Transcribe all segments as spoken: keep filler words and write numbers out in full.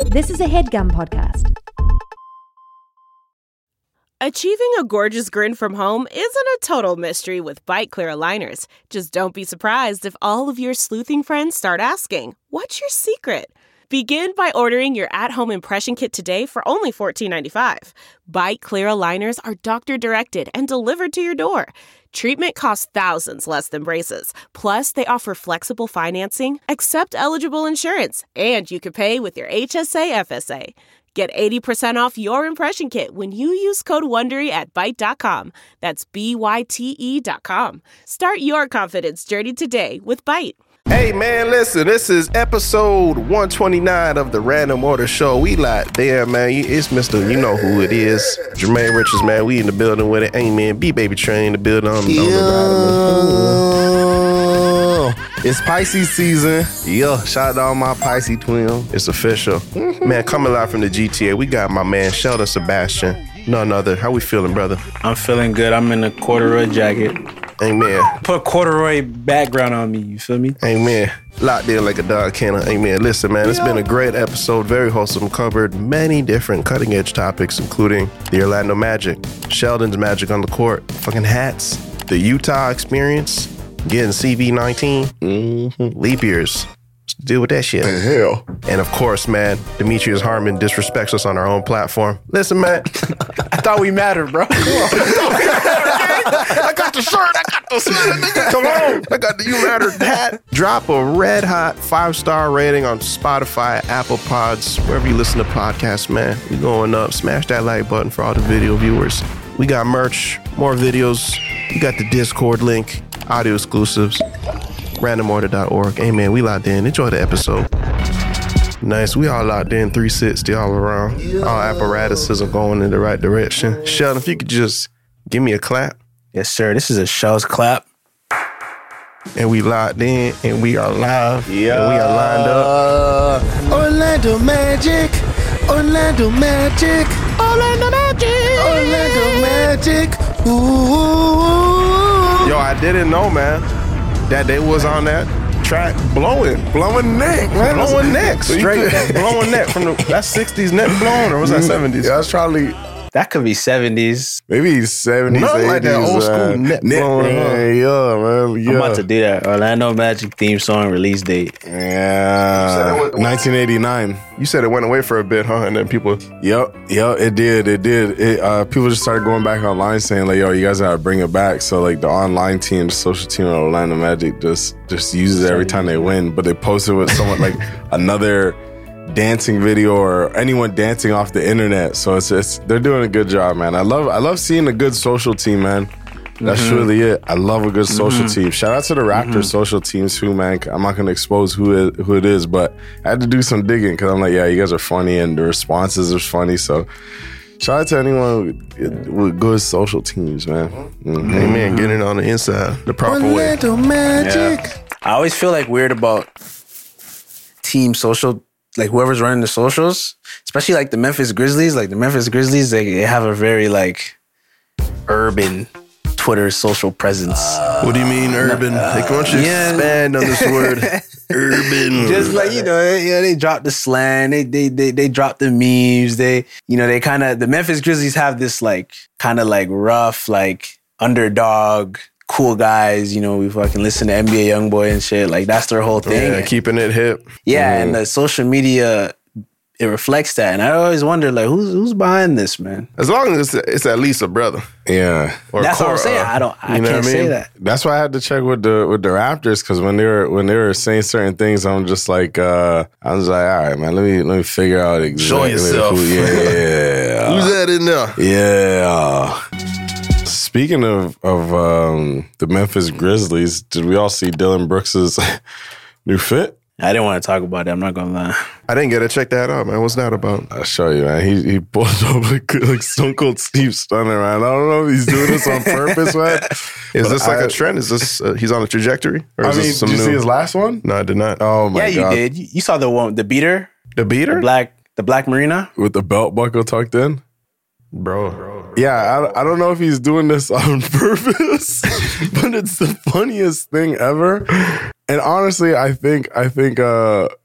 This is a HeadGum podcast. Achieving a gorgeous grin from home isn't a total mystery with Byte Clear aligners. Just don't be surprised if all of your sleuthing friends start asking, "What's your secret?" Begin by ordering your at-home impression kit today for only fourteen ninety-five. Byte Clear aligners are doctor-directed and delivered to your door. Treatment costs thousands less than braces. Plus, they offer flexible financing, accept eligible insurance, and you can pay with your H S A F S A. Get eighty percent off your impression kit when you use code WONDERY at byte dot com. That's B Y T E dot com. Start your confidence journey today with Byte. Hey man, listen, this is episode one twenty-nine of the Random Order Show. We like there, man. It's Mister You know who it is. Jermaine Richards, man. We in the building with it. Amen. B-Baby Train in the building on, on the ride. It's Pisces season. Yeah, shout out to all my Pisces twins. It's official. Mm-hmm. Man, coming live from the G T A, we got my man Sheldon Sebastian. None other. How we feeling, brother? I'm feeling good. I'm in a corduroy jacket. Amen. Put corduroy background on me, you feel me? Amen. Locked in like a dog kennel. Amen. Listen, man, it's been a great episode. Very wholesome. Covered many different cutting edge topics, including the Orlando Magic, Sheldon's Magic on the court, fucking hats, the Utah experience, getting C V nineteen, mm-hmm. leap years. Deal with that shit. The hell. And of course, man, Demetrius Harmon disrespects us on our own platform. Listen, man. I thought we mattered, bro. I got the shirt. I got the sweater. Come on. I got the You Matter hat. Drop a red hot five-star rating on Spotify, Apple Pods, wherever you listen to podcasts, man. We going up. Smash that like button for all the video viewers. We got merch, more videos. We got the Discord link, audio exclusives. random order dot org. Amen. We locked in. Enjoy the episode. Nice. We all locked in. three sixty all around. All apparatuses are going in the right direction. Sheldon, if you could just give me a clap. Yes, sir. This is a show's clap. And we locked in, and we are live. Yeah. And we are lined up. Orlando Magic. Orlando Magic. Orlando Magic! Orlando Magic. Ooh. Yo, I didn't know, man, that they was on that track blowing. Blowing neck, man. Blowing neck. So you Straight could- blowing neck from the, that's sixties neck blowing, or was that seventies? Yeah, that's probably That could be seventies. maybe seventies, Nothing eighties. like that old school uh, neck net blowing, huh? man, yeah, man. Yeah. I'm about to do that. Orlando Magic theme song release date. Yeah. nineteen eighty-nine. You said it went away for a bit, huh? And then people, Yep, yep, it did, it did. It, uh, people just started going back online saying like, "Yo, you guys gotta bring it back." So like the online team, the social team of Orlando Magic, just just uses it every time they win. But they posted with someone like another dancing video or anyone dancing off the internet. So it's it's they're doing a good job, man. I love I love seeing a good social team, man. That's mm-hmm. really it. I love a good social mm-hmm. team. Shout out to the Raptors mm-hmm. social teams too, man. I'm not going to expose who it, who it is, but I had to do some digging because I'm like, yeah, you guys are funny and the responses are funny. So shout out to anyone with, with good social teams, man. Mm-hmm. amen, getting it on the inside the proper Orlando way. Magic. Yeah. I always feel like weird about team social, like whoever's running the socials, especially like the Memphis Grizzlies. Like the Memphis Grizzlies, they, they have a very like urban Twitter social presence. Uh, what do you mean urban? Uh, like, why don't you yeah. expand on this word? Urban. Just like, you know, they, you know, they drop the slang, they they they they drop the memes, they, you know, they kind of, the Memphis Grizzlies have this like kind of like rough, like underdog, cool guys, you know, we fucking listen to N B A Youngboy and shit. Like that's their whole thing. Yeah, keeping it hip. Yeah, mm. and the social media, it reflects that. And I always wonder, like, who's who's behind this, man? As long as it's, it's at least a brother. Yeah. Or That's Cora, what I'm saying. I don't, I you know can't what I mean? say that. That's why I had to check with the with the Raptors because when they were when they were saying certain things, I'm just like, uh, I was like, all right, man, let me let me figure out exactly Show yourself. Who, yeah. Who's that in there? Yeah. Speaking of of um, the Memphis Grizzlies, did we all see Dylan Brooks's new fit? I didn't want to talk about it. I'm not gonna lie. I didn't get to check that out, man. What's that about? I'll show you, man. He he pulled up like, like Stone Cold Steve Stunner, man. I don't know if he's doing this on purpose, man. Is But this like I, a trend? Is this uh, he's on a trajectory? Or I is mean, this some did you new? see his last one? No, I did not. Oh my yeah, god! you did. You, you saw the one, the beater, The beater, the black, the black Marina with the belt buckle tucked in. bro. bro. Yeah, I, I don't know if he's doing this on purpose, but it's the funniest thing ever. And honestly, I think I think uh,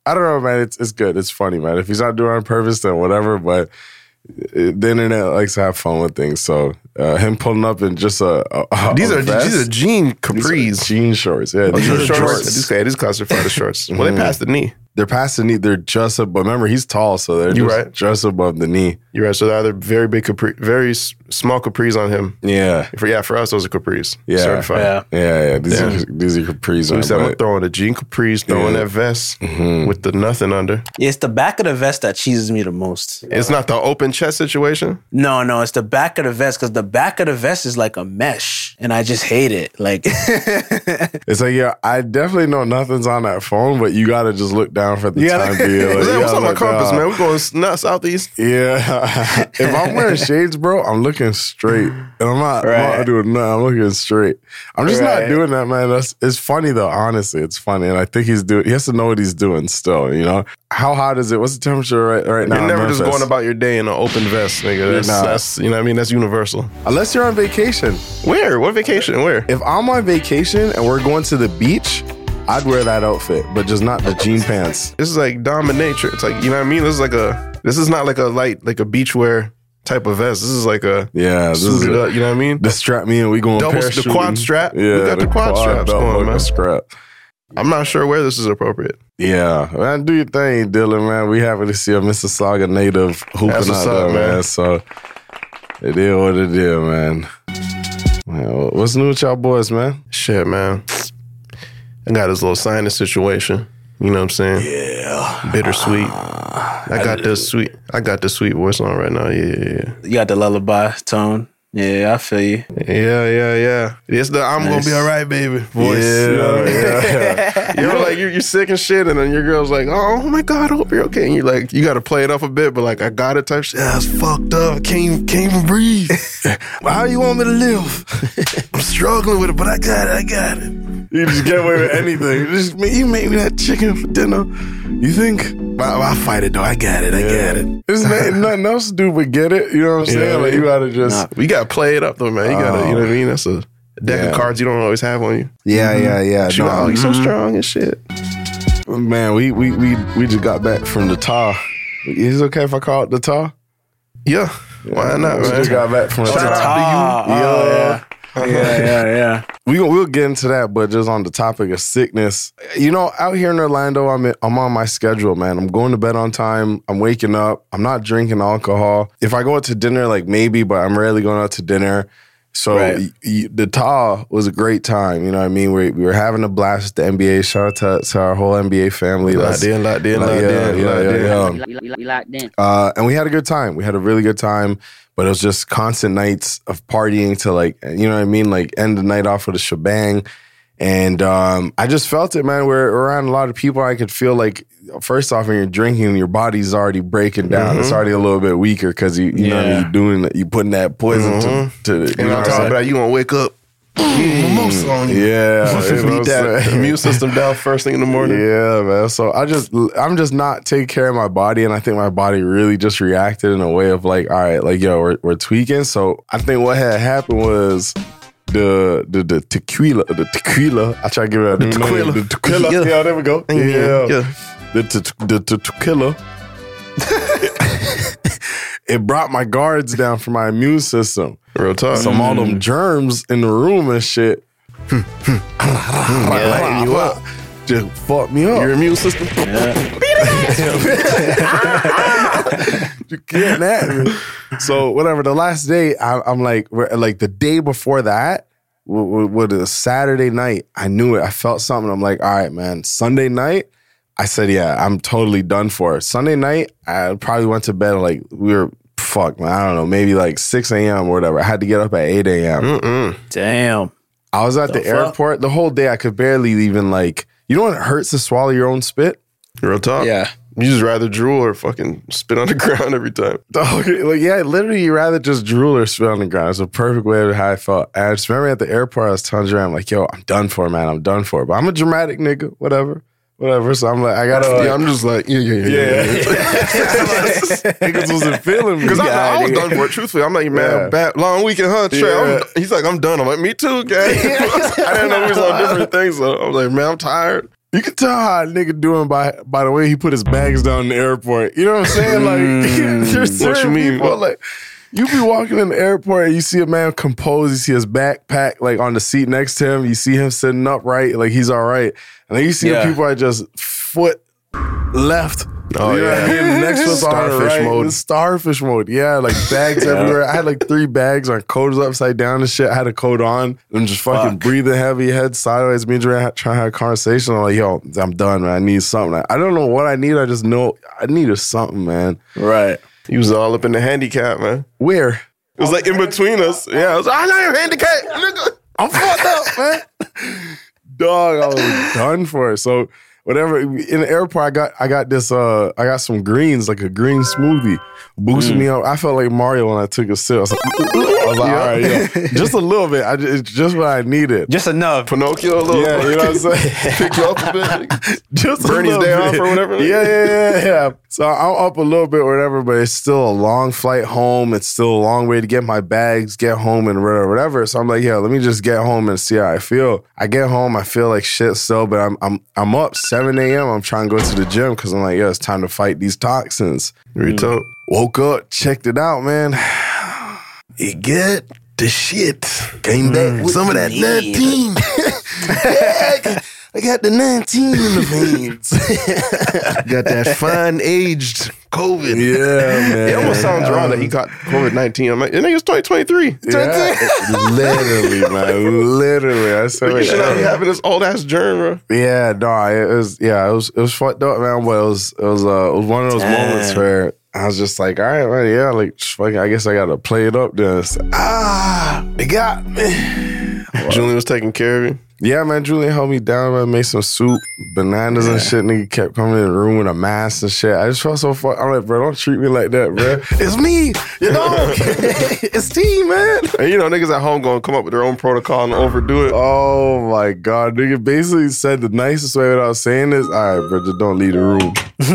I don't know, man. It's it's good. It's funny, man. If he's not doing it on purpose, then whatever. But the internet likes to have fun with things. So uh, him pulling up in just a, a, a These are vest, these are jean capris. these are jean shorts. Yeah, Oh, these these are are shorts. shorts. These, yeah, these classified as shorts. Well, they passed the knee. They're past the knee. They're just above. Remember, he's tall, so they're You just, right. just above the knee. You're right. So they're either very big capri, very s- small capris on him. Yeah, For yeah, for us those are capris. Yeah. Certified. Yeah. yeah, yeah. These Yeah. are these are capris. So we on, said I'm but- throwing the jean capris, throwing Yeah. that vest Mhm. with the nothing under. Yeah, it's the back of the vest that cheeses me the most. It's not the open chest situation. No, no, it's the back of the vest because the back of the vest is like a mesh, and I just hate it. Like, It's like, yeah, I definitely know nothing's on that phone, but you got to just look down for the You gotta- time being. Like, What's you up gotta my look compass, down. man? We're going s- not southeast. Yeah. If I'm wearing shades, bro, I'm looking straight. And I'm not, I'm Right. not doing nothing. I'm looking straight. I'm just Right. not doing that, man. That's it's funny though, honestly. It's funny. And I think he's doing he has to know what he's doing still, you know? How hot is it? What's the temperature right, right now? You're in never just Memphis? going about your day in an open vest, nigga. That's, Nah. that's you know what I mean? That's universal. Unless you're on vacation. Where? What vacation? Where? If I'm on vacation and we're going to the beach, I'd wear that outfit, but just not the jean pants. This is like dominatrix. It's like, you know what I mean? This is like a this is not like a light like a beachwear type of vest. This is like a Yeah, this is suited it. up, you know what I mean? The strap me and we going Double- the parachuting. quad strap. We Yeah, got the quad straps double going, buckle man. strap. I'm not sure where this is appropriate. Yeah, man, do your thing, Dylan, man. We happy to see a Mississauga native hooping That's out what's there, up, man. man. So it is what it is, man. Man, what's new with y'all boys, man? Shit, man. I got this little sinus situation. You know what I'm saying? Yeah. Bittersweet. I got this sweet. I got the sweet voice on right now. Yeah, yeah, you got the lullaby tone. Yeah, I feel you. yeah. Yeah, yeah, yeah. It's the I'm Nice. gonna be all right, baby voice. Yeah, You know what I mean? yeah. You know, like you're, you're sick and shit, and then your girl's like, "Oh my god, I hope you're okay." And you're like, you got to play it up a bit, but like, I got it type shit. Yeah, it's fucked up. I can't, even- can't even breathe. How you want me to live? I'm struggling with it, but I got it. I got it. You just get away with anything. You Just you made me that chicken for dinner. You think? I'll, I'll fight it though. I got it. I got it. There's nothing, nothing else to do but get it. You know what I'm saying? Yeah, like yeah. you gotta just. We gotta play it up though, man. You gotta, you know what I mean? That's a deck Yeah. of cards you don't always have on you. Yeah, yeah, yeah. She like, oh, No, you so strong and shit. man, we we we we just got back from the tar. Is it okay if I call it the tar? Yeah, why not, We man? just got back from the Shout tar. out Ah, to you. oh, Yeah. yeah. yeah, yeah, yeah. We we'll get into that, but just on the topic of sickness, you know, out here in Orlando, I'm I'm on my schedule, man. I'm going to bed on time. I'm waking up. I'm not drinking alcohol. If I go out to dinner, like maybe, but I'm rarely going out to dinner. So Right. y- y- the T A was a great time. You know what I mean? We, we were having a blast with the N B A. Shout out to, to our whole N B A family. Locked in, locked in, Like, locked yeah, in, yeah, locked yeah, in. yeah. We, we, we locked in. Uh, and we had a good time. We had a really good time, but it was just constant nights of partying to like, you know what I mean? Like end the night off with a shebang. And um, I just felt it, man. We're around a lot of people. I could feel like, first off, when you're drinking, your body's already breaking down. Mm-hmm. It's already a little bit weaker because you, you know what I mean? Yeah. You're doing, you putting that poison Mm-hmm. to, to, you And know on what I'm top saying? of that, you gonna wake up, mimosa on you. Yeah, you know Beat what that I'm saying? immune system down first thing in the morning. Yeah, man. So I just, I'm just not taking care of my body, and I think my body really just reacted in a way of like, all right, like yo, we're, we're tweaking. So I think what had happened was the the the tequila, the tequila. I try to give it a The name, tequila. the tequila. Yeah. Yeah, there we go. Yeah, Yeah, yeah. the te- the the tequila. It brought my guards down for my immune system. Real talk. Some all them germs in the room and shit. Yeah, lighten you up. Just fucked me up. Your immune system. You getting at me. So whatever. The last day, I, I'm like, we're- like the day before that, with a Saturday night, I knew it. I felt something. I'm like, all right, man. Sunday night, I said, yeah, I'm totally done for. Sunday night, I probably went to bed like we were. Fuck, man. I don't know. Maybe like six a.m. or whatever. I had to get up at eight a.m. Mm-mm. Damn. I was at the, The fuck? airport the whole day. I could barely even like. You know when it hurts to swallow your own spit? Real talk. Yeah. You just rather drool or fucking spit on the ground every time. Okay, like yeah, literally, you rather just drool or spit on the ground. It's a perfect way of how I felt. And I just remember at the airport, I was telling Jerry, I'm like, "Yo, I'm done for, man. I'm done for." But I'm a dramatic nigga, whatever, whatever. So I'm like, I gotta. Yeah, Like, I'm just like, yeah, yeah, yeah. yeah, yeah. niggas wasn't feeling me. Because I, I was Yeah, done for it. Truthfully, I'm like, man, Yeah. bad, long weekend, huh? Trey? I'm- Yeah. He's like, I'm done. I'm like, me too, guys. I didn't know we was on different things. So I was like, man, I'm tired. You can tell how a nigga doing by by the way he put his bags down in the airport. You know what I'm saying? Like, Mm, there's what you certain mean? people, like, you be walking in the airport and you see a man composed, you see his backpack like on the seat next to him, you see him sitting upright, like he's all right. And then you see Yeah. the people are just foot left. Oh, you know what I yeah. mean? Next foot's on the Starfish right. mode. It's starfish mode. Yeah, like bags everywhere. I had like three bags on, coat was upside down and shit. I had a coat on. I'm just fucking Fuck. breathing heavy, head sideways. Me and Dre had- trying to have a conversation. I'm like, yo, I'm done, man. I need something. I don't know what I need. I just know I needed something, man. Right. He was all up in the handicap, man. Where? It was like in between us. Yeah, I was like, I know you're handicapped, nigga. I'm fucked up, man. Dog, I was done for it. So whatever in the airport, I got I got this uh I got some greens, like a green smoothie. Boosted me up. I felt like Mario when I took a sip. I was like, I was like all right, yeah. Just a little bit. I just, it's just what I needed. Just enough. Pinocchio a little Yeah, you know what I'm saying? Pick you up a bit. Just a Bernie's little day bit. off or whatever. Yeah, yeah, yeah, yeah. So I'm up a little bit or whatever, but it's still a long flight home. It's still a long way to get my bags, get home and whatever, whatever. So I'm like, yeah, let me just get home and see how I feel. I get home, I feel like shit still, but I'm I'm I'm up seven a.m. I'm trying to go to the gym because I'm like, yeah, it's time to fight these toxins. Retalk. Woke up, checked it out, man. It get the shit. Came back with some of that nineteen. Yeah, I got, I got the nineteen in the veins. Got that fine aged COVID. Yeah, man. It almost sounds wrong that he got COVID nineteen. I'm like, I think it's twenty twenty-three. Yeah, literally, man. Literally. I said, You like, should not be uh, having this old ass germ, bro. yeah, no, it was, yeah, it was, it was fucked up, man. But it was, it was, uh, it was one of those Damn. moments where I was just like, all right, man, yeah, like, just fucking, I guess I got to play it up then. It's, ah, they got me. Julian was taking care of you. Yeah, man, Julian held me down, man, made some soup, bananas and shit. Nigga kept coming in the room with a mask and shit. I just felt so fuck. I'm like, bro, don't treat me like that, bro. It's me, you know? It's T, man. And you know, niggas at home going to come up with their own protocol and overdo it. Oh my God, nigga basically said the nicest way without saying this. All right, bro, just don't leave the room.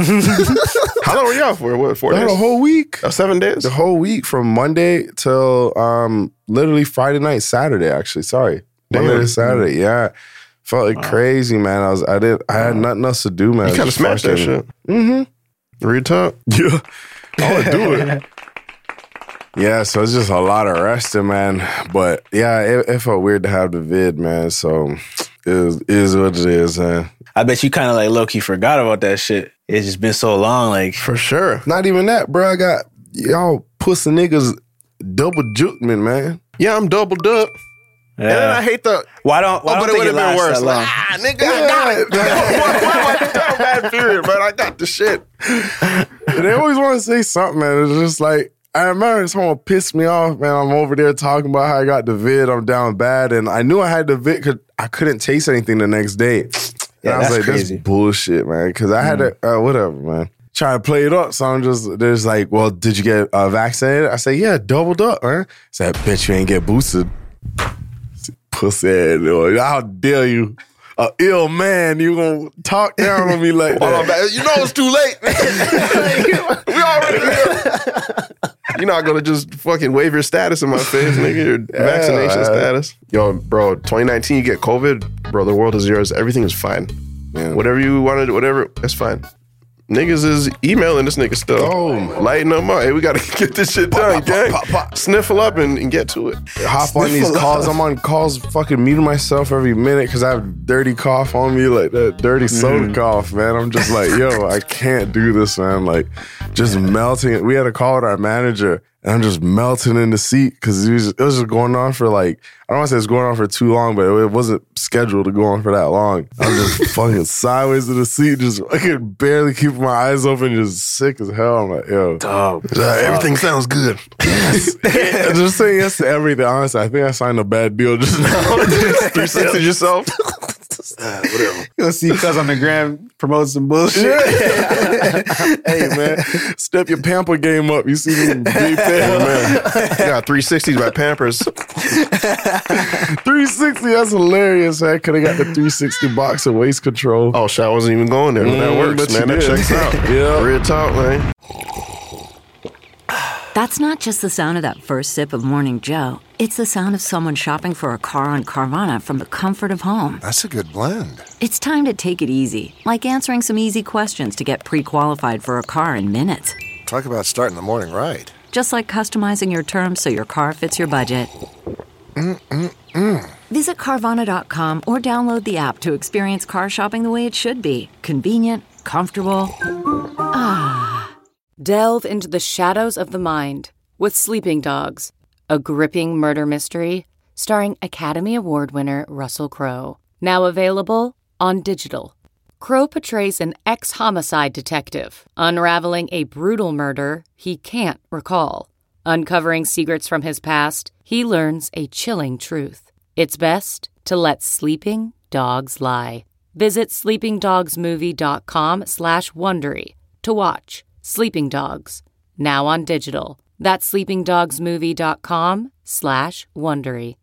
How long were you out for? What, four The days? whole week. Uh, seven days? The whole week from Monday till um literally Friday night, Saturday, actually. Sorry. Monday Damn. to Saturday, yeah. Felt like crazy, man. I was I did I had nothing else to do, man. You kind of smashed that shit. Mm-hmm. Real talk. Yeah. I would do it. Yeah, so it's just a lot of resting, man. But yeah, it, it felt weird to have the vid, man. So it is, it is what it is, man. I bet you kind of like low-key forgot about that shit. It's just been so long. Like, For sure. Not even that, bro. I got y'all pussy niggas double juked me, man. Yeah, I'm doubled up. yeah. And then I hate the. why don't, why Oh, don't but it think would it have been lasts worse. that Like, long? ah, nigga, I got it. Why, why am I down bad period, but I got the shit. They always want to say something, man. It's just like, I remember someone pissed me off, man. I'm over there talking about how I got the vid. I'm down bad. And I knew I had the vid because I couldn't taste anything the next day. And Yeah, I was that's like, crazy. this bullshit, man. Because I had to, uh, whatever, man. Trying to play it up. So I'm just, there's like, well, did you get uh, vaccinated? I say, yeah, doubled up, man. Said, I bet you ain't get boosted. Pussy ass, boy. How dare you? A ill man, you gonna talk down on me like Hold on, that. back. You know it's too late. We already here. You're not gonna just fucking wave your status in my face, nigga. Your vaccination man. status. Yo, bro, twenty nineteen, you get COVID, bro. The world is yours. Everything is fine. Yeah. Whatever you wanted, whatever, that's fine. Niggas is emailing this nigga still. Oh. Lighten them up. Hey, we gotta get this shit done, pop, gang. pop, pop. Sniffle up and, and get to it. Hop on these calls. I'm on calls fucking muting myself every minute because I have dirty cough on me, like that dirty soda cough, man. I'm just like, yo, I can't do this, man. Like, just melting. We had a call with our manager, and I'm just melting in the seat because it was, it was just going on for like, I don't want to say it's going on for too long, but it wasn't scheduled to go on for that long. I'm just fucking sideways in the seat, just fucking barely keeping my eyes open, just sick as hell. I'm like, yo. Dog. Uh, everything sounds good. I just saying yes to everything. Honestly, I think I signed a bad deal just now. three sixty yourself. You gonna see cuz on the gram promote some bullshit. Hey, man, step your pamper game up. You see me big Oh, fan, man. You got three sixties by Pampers. three sixty, that's hilarious, man. Could have got the three sixty box of waist control. Oh, shit, I wasn't even going there. But that Mm, works, but you man. That did. checks out. Yeah. Real talk, man. That's not just the sound of that first sip of Morning Joe. It's the sound of someone shopping for a car on Carvana from the comfort of home. That's a good blend. It's time to take it easy, like answering some easy questions to get pre-qualified for a car in minutes. Talk about starting the morning right. Just like customizing your terms so your car fits your budget. Mm-mm-mm. Visit Carvana dot com or download the app to experience car shopping the way it should be. Convenient, comfortable. Ah. Delve into the shadows of the mind with Sleeping Dogs, a gripping murder mystery starring Academy Award winner Russell Crowe. Now available on digital. Crowe portrays an ex-homicide detective unraveling a brutal murder he can't recall. Uncovering secrets from his past, he learns a chilling truth. It's best to let sleeping dogs lie. Visit sleepingdogsmovie.com slash Wondery to watch Sleeping Dogs, now on digital. That's sleepingdogsmovie.com slash Wondery.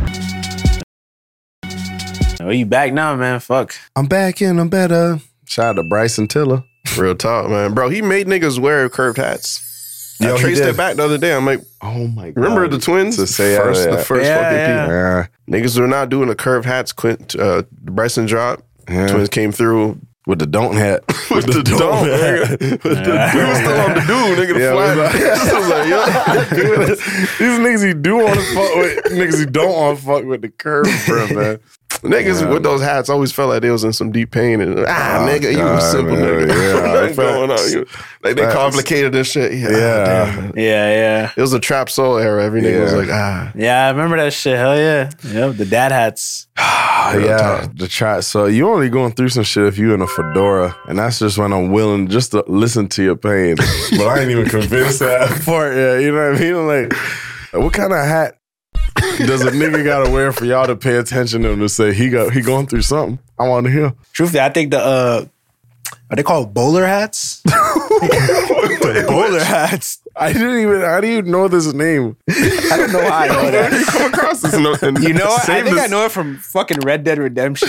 Oh, you back now, man? Fuck. I'm back and I'm better. Shout out to Bryson Tiller. Real talk, man. Bro, he made niggas wear curved hats. Yo, I he traced did. it back the other day. I'm like, Oh my god. remember the twins? To say first, yeah, the yeah. first Yeah, fucking yeah. people. Yeah. Niggas were not doing the curved hats. Quint, uh, Bryson dropped. Yeah. Twins came through With the don't hat. with the dome. nigga. With the, we was still on the dude, nigga. The Yeah, fly. we was I was like, yo. These niggas he do want to fuck with. Niggas he don't want to fuck with the curve brim, man. Niggas Yeah. with those hats always felt like they was in some deep pain. And, ah, Oh, nigga, you God, was simple, man. nigga. Yeah, What's going on? You, like, they Facts. complicated this shit. Yeah. Yeah. Damn, man. Yeah, yeah. It was a trap soul era. Every nigga was Yeah. like, ah. Yeah, I remember that shit. Hell yeah. Yep, the dad hats. Oh, yeah, the trap. So you only going through some shit if you in a fedora, and that's just when I'm willing just to listen to your pain. But I ain't even convinced that part yet. You know what I mean? I'm like, what kind of hat does a nigga gotta wear for y'all to pay attention to him to say he got he going through something? I want to hear. Truthfully, I think the uh are they called bowler hats? The bowler hats. I didn't even. I didn't even know this name. I don't know how I know Where that. do you come across this? No, and You know what? I save think this- I know it from fucking Red Dead Redemption.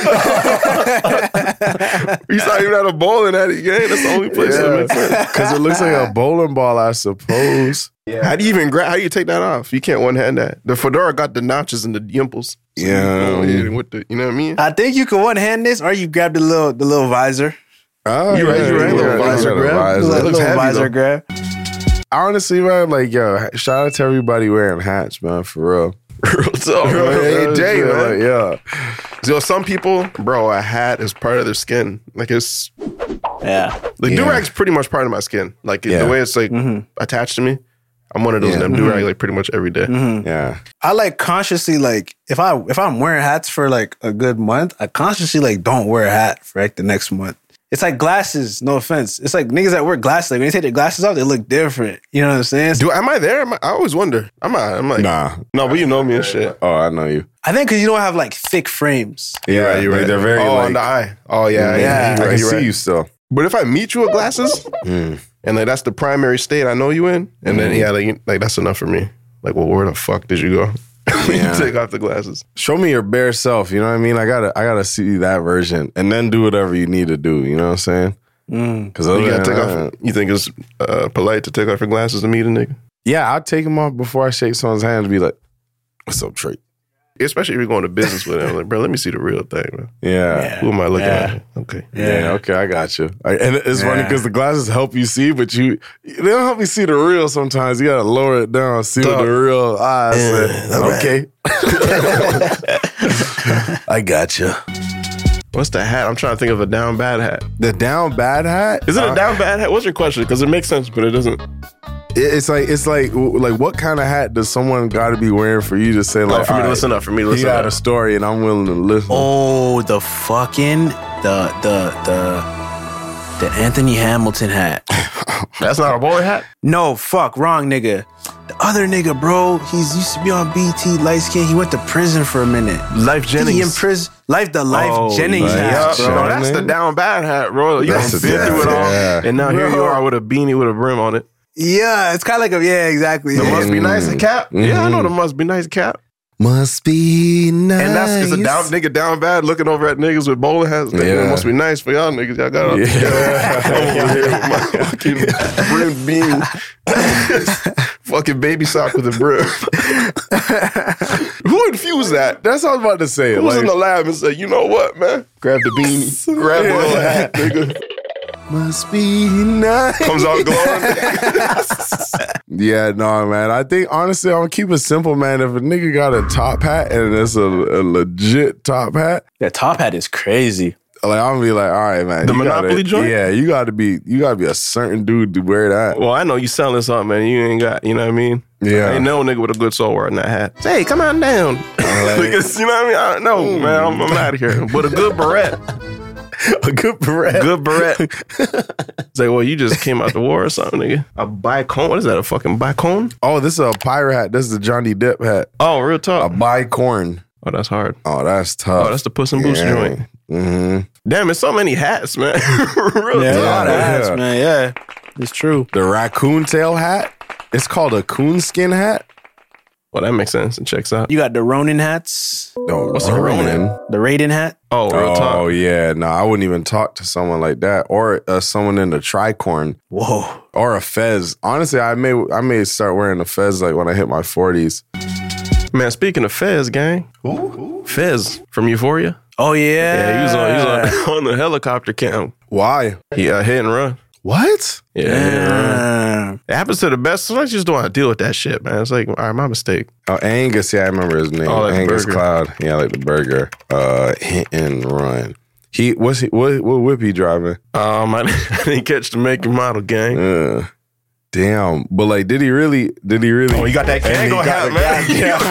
He's not even at a bowling alley game. That's the only place that makes sense. Because it looks like a bowling ball, I suppose. How do you even grab? How do you take that off? You can't one hand that. The fedora got the notches and the dimples. So Yeah. you, know, with the, you know what I mean? I think you can one hand this, or you grab the little the little visor. Oh, You right, you right. Little visor grab. visor. Little, It looks little heavy, visor though. grab. Honestly, man, like, yo, shout out to everybody wearing hats, man, for real. Real talk. Hey, Jay, yeah, man. yeah. So some people, bro, a hat is part of their skin. Like it's Yeah. like Yeah. do-rag's pretty much part of my skin. Like Yeah. the way it's like attached to me. I'm one of those Yeah. them do-rag like pretty much every day. Yeah. I like consciously like if I if I'm wearing hats for like a good month, I consciously like don't wear a hat for like the next month. It's like glasses, no offense. It's like niggas that wear glasses, like when they take their glasses off, they look different. You know what I'm saying? Do am I there? Am I, I always wonder. I'm not. I'm like Nah. no, but you know me and shit. Oh, I know you. I think because you don't have like thick frames. Yeah, right, you're right. They're very oh, like, on the eye. Oh yeah, Yeah. yeah. I You're can right, you're see right. you still. But if I meet you with glasses, Mm. and like that's the primary state I know you in, and then yeah, like, you- like that's enough for me. Like, well, where the fuck did you go? When Yeah. you take off the glasses. Show me your bare self. You know what I mean? I gotta, I gotta see that version, and then do whatever you need to do. You know what I'm saying? Because You gotta take off. You think it's uh, polite to take off your glasses to meet a nigga? yeah, I'll take them off before I shake someone's hand and be like, "What's up, Trey?" Especially if you're going to business with him. Like, bro, let me see the real thing, man. Yeah. Who am I looking Yeah. at? Okay. Yeah. okay, I got you. I, and it's funny Yeah. because the glasses help you see, but you they don't help you see the real. Sometimes you gotta lower it down, see what Dog. the real eyes. Yeah, say. all Okay, I got you. What's the hat? I'm trying to think of a down bad hat. The down bad hat Is it Uh, a down bad hat? What's your question? Because it makes sense, but it doesn't. it- It's like it's like like what kind of hat does someone got to be wearing for you to say like Oh, for me all to right, listen up. For me to he listen got up. a story and I'm willing to listen. Oh, the fucking the the the the Anthony Hamilton hat. That's not a bowler hat? No, fuck, wrong nigga. The other nigga, bro, he's used to be on B T, light skin. He went to prison for a minute. Life He in Jennings. prison. Life the Life Oh, Jennings Life hat, Yeah, bro. bro, that's the down bad hat, bro. You That's done the been through it down- all. yeah. And now here you Bro. are with a beanie with a brim on it. Yeah, it's kind of like a, yeah, exactly. The Yeah. must be nice cap. Yeah, I know Mhm. the must be nice cap. Must be nice. And that's it's a down nigga down bad looking over at niggas with bowling hats. Like, Yeah. It must be nice for y'all niggas. Y'all got Yeah. I'm over here with my fucking brim beanie. fucking baby sock with a brim. Who infused that? That's what I was about to say. Who was like, in the lab and said, you know what, man? Grab the beanie. Grab the little hat, nigga. Must be nice. Comes out glowing. Yeah, no, man. I think, honestly, I'm going to keep it simple, man. If a nigga got a top hat and it's a, a legit top hat, That top hat is crazy. like, I'm going to be like, all right, man. The you Monopoly gotta, joint? Yeah, you got to be you got to be a certain dude to wear that. Well, I know you selling something, man. You ain't got, you know what I mean? Yeah. Ain't no nigga with a good soul wearing that hat. Hey, come on down. Because, you know what I mean? I don't know, man. I'm, I'm out of here. But a good beret. A good beret. Good beret. It's like, well, you just came out the war or something, nigga. A bicone? What is that, a fucking bicone? Oh, this is a pirate hat. This is the Johnny Depp hat. Oh, real A talk. bicorn. Oh, that's hard. Oh, that's tough. Oh, that's the Puss in Boots Yeah. joint. Mm-hmm. Damn, it's so many hats, man. Real Yeah, a talk. lot of Yeah. hats, man. Yeah, it's true. The raccoon tail hat. It's called a coonskin hat. Well, that makes sense. It checks out. You got the Ronin hats, No, What's a Ronin? the Raiden hat. Oh, real Oh talk. yeah, no, I wouldn't even talk to someone like that, or uh, someone in the tricorn, Whoa. or a fez. Honestly, I may I may start wearing a fez like when I hit my forties. Man, speaking of Fez, gang. Who? Fez from Euphoria. Oh yeah. Yeah, he was on, he was on, on the helicopter cam. Why? He uh, hit and run. What? Yeah, hit and run. Damn. It happens to the best. Sometimes you just don't want to deal with that shit, man. It's like, all right, my mistake. Oh, Angus. Yeah, I remember his name. Oh, like the Angus burger. Cloud. Yeah, like the burger. Uh, hit and run. He what's he what what whip he driving? Um, I, I didn't catch the make and model, gang. Uh, damn. But like, did he really? Did he really? Oh, you got that gang got hat, the man. gang. Yeah,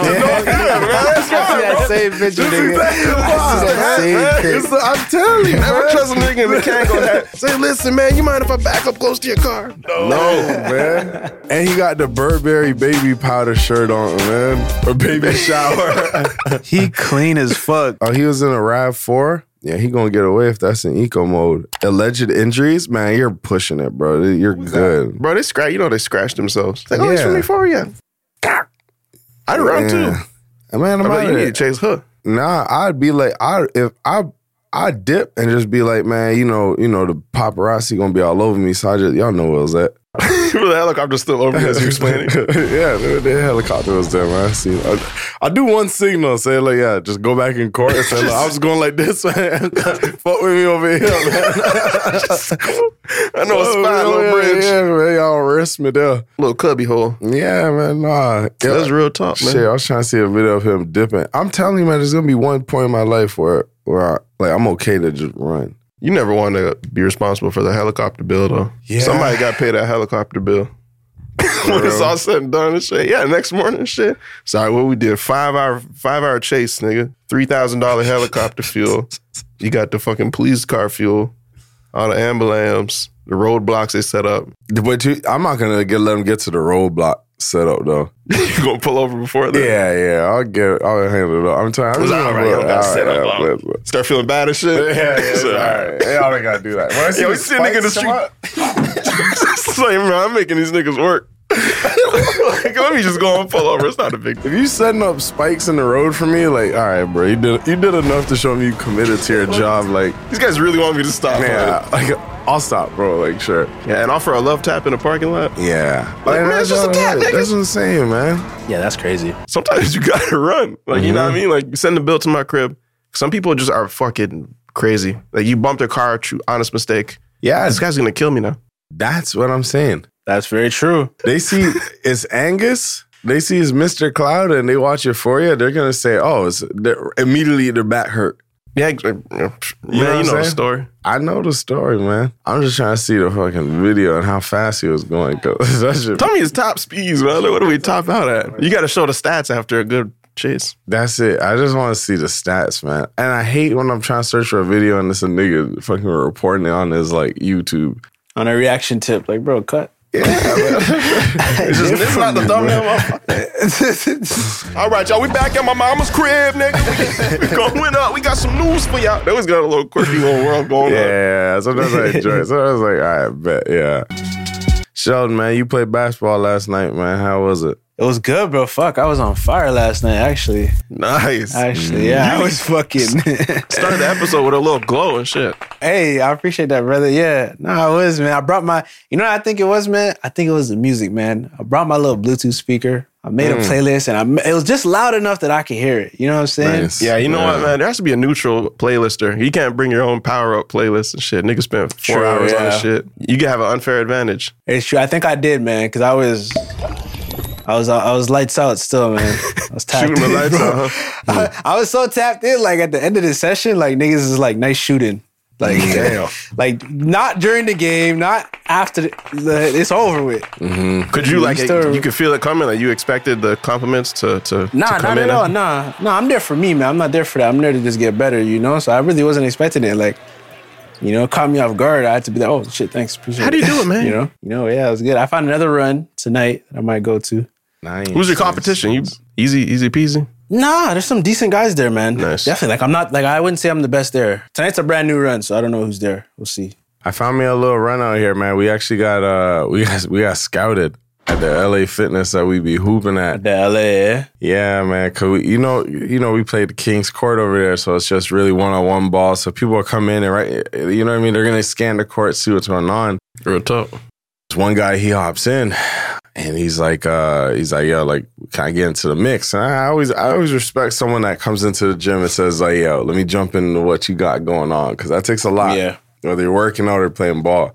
that same picture, nigga. that same picture. I'm telling you, Never man. trust a nigga in the Kango hat. Say, listen, man, you mind if I back up close to your car? No. No, man. And he got the Burberry baby powder shirt on, man. Or baby shower. He clean as fuck. Oh, he was in a RAV four? Yeah, he gonna get away if that's in eco mode. Alleged injuries? Man, you're pushing it, bro. You're good. Bro, they scratch. You know they scratched themselves. Like, oh, it's Yeah. from Euphoria. I'd run too. And man, I'm I out bet of you there. need to chase her. Nah, I'd be like, I if I I dip and just be like, man, you know, you know, the paparazzi gonna be all over me. So I just y'all know where it was at. The helicopter's still over me as you explain it. Yeah, the, the helicopter was there, man. I see. I, I do one signal, say like, yeah, just go back in court and say, look, I was going like this, man. Fuck with me over here, man. I know a spot, Oh, little yeah, bridge. Yeah, man, y'all arrest me there. Little cubby hole. Yeah, man, nah. Yeah, That's real talk, man. Shit, I was trying to see a video of him dipping. I'm telling you, man, there's gonna be one point in my life where, where I, like, I'm okay to just run. You never want to be responsible for the helicopter bill, though. Yeah. Somebody got paid that helicopter bill. When it's all said and done and shit. Yeah, next morning and shit. Sorry, what we did, five hour five hour chase, nigga. three thousand dollars helicopter fuel. You got the fucking police car fuel, all the ambulance, the roadblocks they set up. But you, I'm not gonna get let him get to the roadblock setup though. You gonna pull over before that? Yeah, yeah, I'll get, I'll handle it. Up. I'm trying. I'm It's just all gonna right, you don't got to all set right, up yeah, long. but- Start feeling bad and shit. Yeah, yeah, It's it's all right. They all gotta do that. When I see Yeah, the we see a nigga in the spikes come street. up- It's like, man, I'm making these niggas work. Like, let me just go and pull over. It's not a big deal. If you setting up spikes in the road for me, like, all right, bro, you did you did enough to show me you committed to your job. Like, These guys really want me to stop. yeah, like, I'll stop, bro. Like, sure. Yeah, and offer a love tap in the parking lot. Yeah. Like, man, it's just a tap, nigga. That's what I'm saying, man. Yeah, that's crazy. Sometimes you gotta run. Like, you know what I mean? Like, you send the bill to my crib. Some people just are fucking crazy. Like, you bumped their car, true, honest mistake. Yeah, This guy's gonna kill me now. that's what I'm saying. That's very true. They see it's Angus. They see it's Mister Cloud, and they watch Euphoria. They're gonna say, "Oh, it's they're, immediately their back hurt." Yeah, uh, man, know you what I'm know the saying? story. I know the story, man. I'm just trying to see the fucking video and how fast he was going. Cause that shit, Tell me his top speeds, man. Like, what do we top out at? You gotta show the stats after a good chase. that's it. I just want to see the stats, man. And I hate when I'm trying to search for a video and it's a nigga fucking reporting it on his like YouTube. On a reaction tip, like, bro, cut. It's just it's not the thumbnail. All right, y'all. We back at my mama's crib, nigga. We going up. We got some news for y'all. They always got a little quirky little world going on. Yeah, sometimes I enjoy it. Sometimes I was like, all right, bet, yeah. Sheldon, man, you played basketball last night, man. How was it? It was good, bro. Fuck, I was on fire last night, actually. Nice. Actually, yeah, I was fucking... Started the episode with a little glow and shit. Hey, I appreciate that, brother. Yeah. No, I was, man. I brought my... You know what I think it was, man? I think it was the music, man. I brought my little Bluetooth speaker. I made mm. a playlist, and I, it was just loud enough that I could hear it. You know what I'm saying? Nice. Yeah, you know yeah. what, man? There has to be a neutral playlister. You can't bring your own power-up playlist and shit. Niggas spent four True, hours yeah. on this shit. You can have an unfair advantage. It's true. I think I did, man, because I was... I was I was lights out still, man. I was tapped shooting in, the lights bro. out, huh? I, I was so tapped in, like at the end of the session, like niggas is like, nice shooting. Like, damn. Like, not during the game, not after the, the, it's over with. Mm-hmm. Could you, like, still, you could feel it coming? Like, you expected the compliments to, to, nah, to come not in? Nah, not at all. Nah, nah, I'm there for me, man. I'm not there for that. I'm there to just get better, you know? So I really wasn't expecting it. Like, you know, caught me off guard. I had to be like, oh, shit, thanks. Appreciate it. How do you do it, man? you know, you know, yeah, it was good. I found another run tonight that I might go to. Nice. Who's your competition? You easy, easy peasy? Nah, there's some decent guys there, man. Nice. Definitely. Like, I'm not, like, I wouldn't say I'm the best there. Tonight's a brand new run, so I don't know who's there. We'll see. I found me a little run out here, man. We actually got, uh, we got, we got scouted at the L A Fitness that we be hooping at. The L A, yeah? Yeah, man. Cause we, you know, you know, we played the King's Court over there, so it's just really one-on-one ball. So people will come in and, right, you know what I mean? They're going to scan the court, see what's going on. Real tough. One guy, he hops in. And he's like, uh, he's like, yo, like, can I get into the mix? And I always, I always respect someone that comes into the gym and says, like, yo, let me jump into what you got going on, because that takes a lot. Yeah. Whether you're working out or playing ball.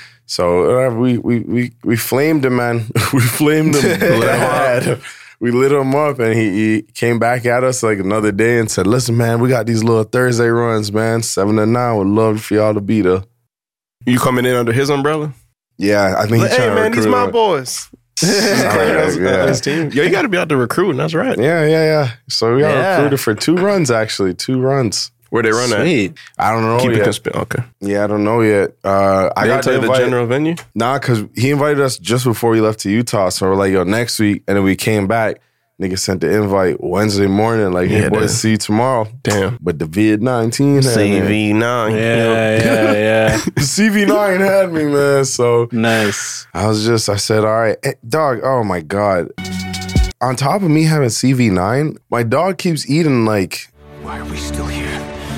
So uh, we we we we flamed him, man. we flamed him. lit we lit him up, and he, he came back at us like another day and said, listen, man, we got these little Thursday runs, man, seven to nine. Would love for y'all to be there. You coming in under his umbrella? Yeah, I think. Like, hey, man, these my boys. yeah, yeah. His team. Yo, you got to be out there recruiting. That's right. Yeah, yeah, yeah. So we got yeah. recruited for two runs, actually. Two runs. Where they run Sweet. at? I don't know Keep yet. It consp- okay. Yeah, I don't know yet. Uh, I they got tell you the general venue? Nah, because he invited us just before we left to Utah. So we're like, yo, next week. And then we came back. Nigga sent the invite Wednesday morning. Like, hey, yeah, boys, see you tomorrow. Damn. But the vid nineteen C V nine. Yeah, yeah, yeah. C V nine had me, man. So nice. I was just, I said, all right. Hey, dog, oh my God. On top of me having C V nine, my dog keeps eating, like, why are we still here?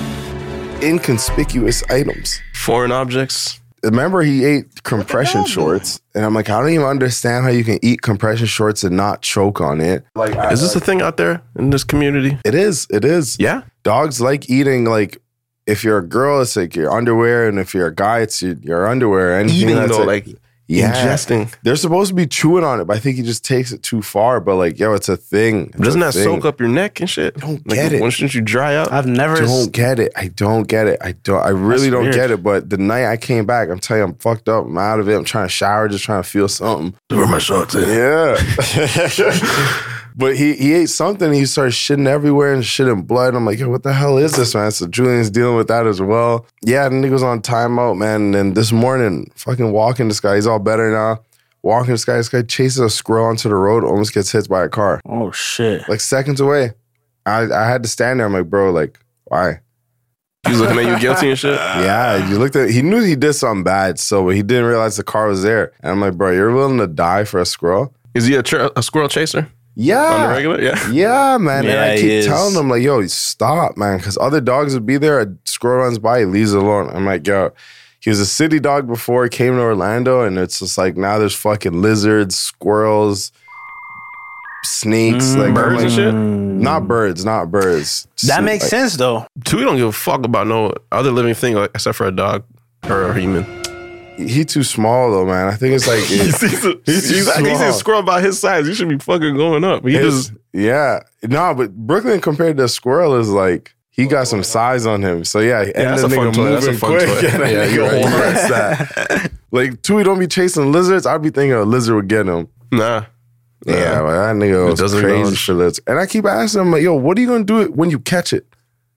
Inconspicuous items. Foreign objects. Remember, he ate compression shorts, and I'm like, I don't even understand how you can eat compression shorts and not choke on it. Like, I, is this a thing out there in this community? It is. It is. Yeah. Dogs like eating, like, if you're a girl, it's like your underwear, and if you're a guy, it's your, your underwear. Anything eating that's though, like, like yeah. ingesting. They're supposed to be chewing on it, but I think he just takes it too far. But like, yo, it's a thing. It's Doesn't a that thing. soak up your neck and shit? I don't like, get it. Why shouldn't you dry out? I've never. I don't get it. I don't get it. I don't. I really That's don't weird. get it. But the night I came back, I'm telling you, I'm fucked up. I'm out of it. I'm trying to shower, just trying to feel something. Where my shorts at? Yeah. But he he ate something. And he started shitting everywhere and shitting blood. I'm like, yo, what the hell is this, man? So Julian's dealing with that as well. Yeah, the nigga was on timeout, man. And then this morning, fucking walking this guy. He's all better now. Walking this guy. This guy chases a squirrel onto the road, almost gets hit by a car. Oh, shit. Like seconds away. I, I had to stand there. I'm like, bro, like, why? He was looking at you guilty and shit? Yeah, you looked at, he knew he did something bad, so he didn't realize the car was there. And I'm like, bro, you're willing to die for a squirrel? Is he a, tra- a squirrel chaser? Yeah. On the regular? Yeah. Yeah, man. Yeah, and I he keep is. telling him, like, yo, stop, man. Because other dogs would be there. A squirrel runs by, he leaves it alone. I'm like, yo, he was a city dog before he came to Orlando. And it's just like, now there's fucking lizards, squirrels, snakes. Mm, like birds like, and shit? Not birds, not birds. That So, makes like, sense, though. Two, we don't give a fuck about no other living thing like, except for a dog or a human. He too small, though, man. I think it's like... he sees a, He's he's, too he sees small. a squirrel about his size. You should be fucking going up. He His- just... yeah. No, but Brooklyn compared to a squirrel is like, he got some size on him. So yeah, and that's the a fun nigga toy. That's a moving fun quick. toy. And that Yeah, nigga you're right. wants that. Like, Tui don't be chasing lizards. I'd be thinking a lizard would get him. Nah. Yeah, Nah. but that nigga It was doesn't crazy acknowledge. for lizards. And I keep asking him, like, yo, what are you going to do it when you catch it?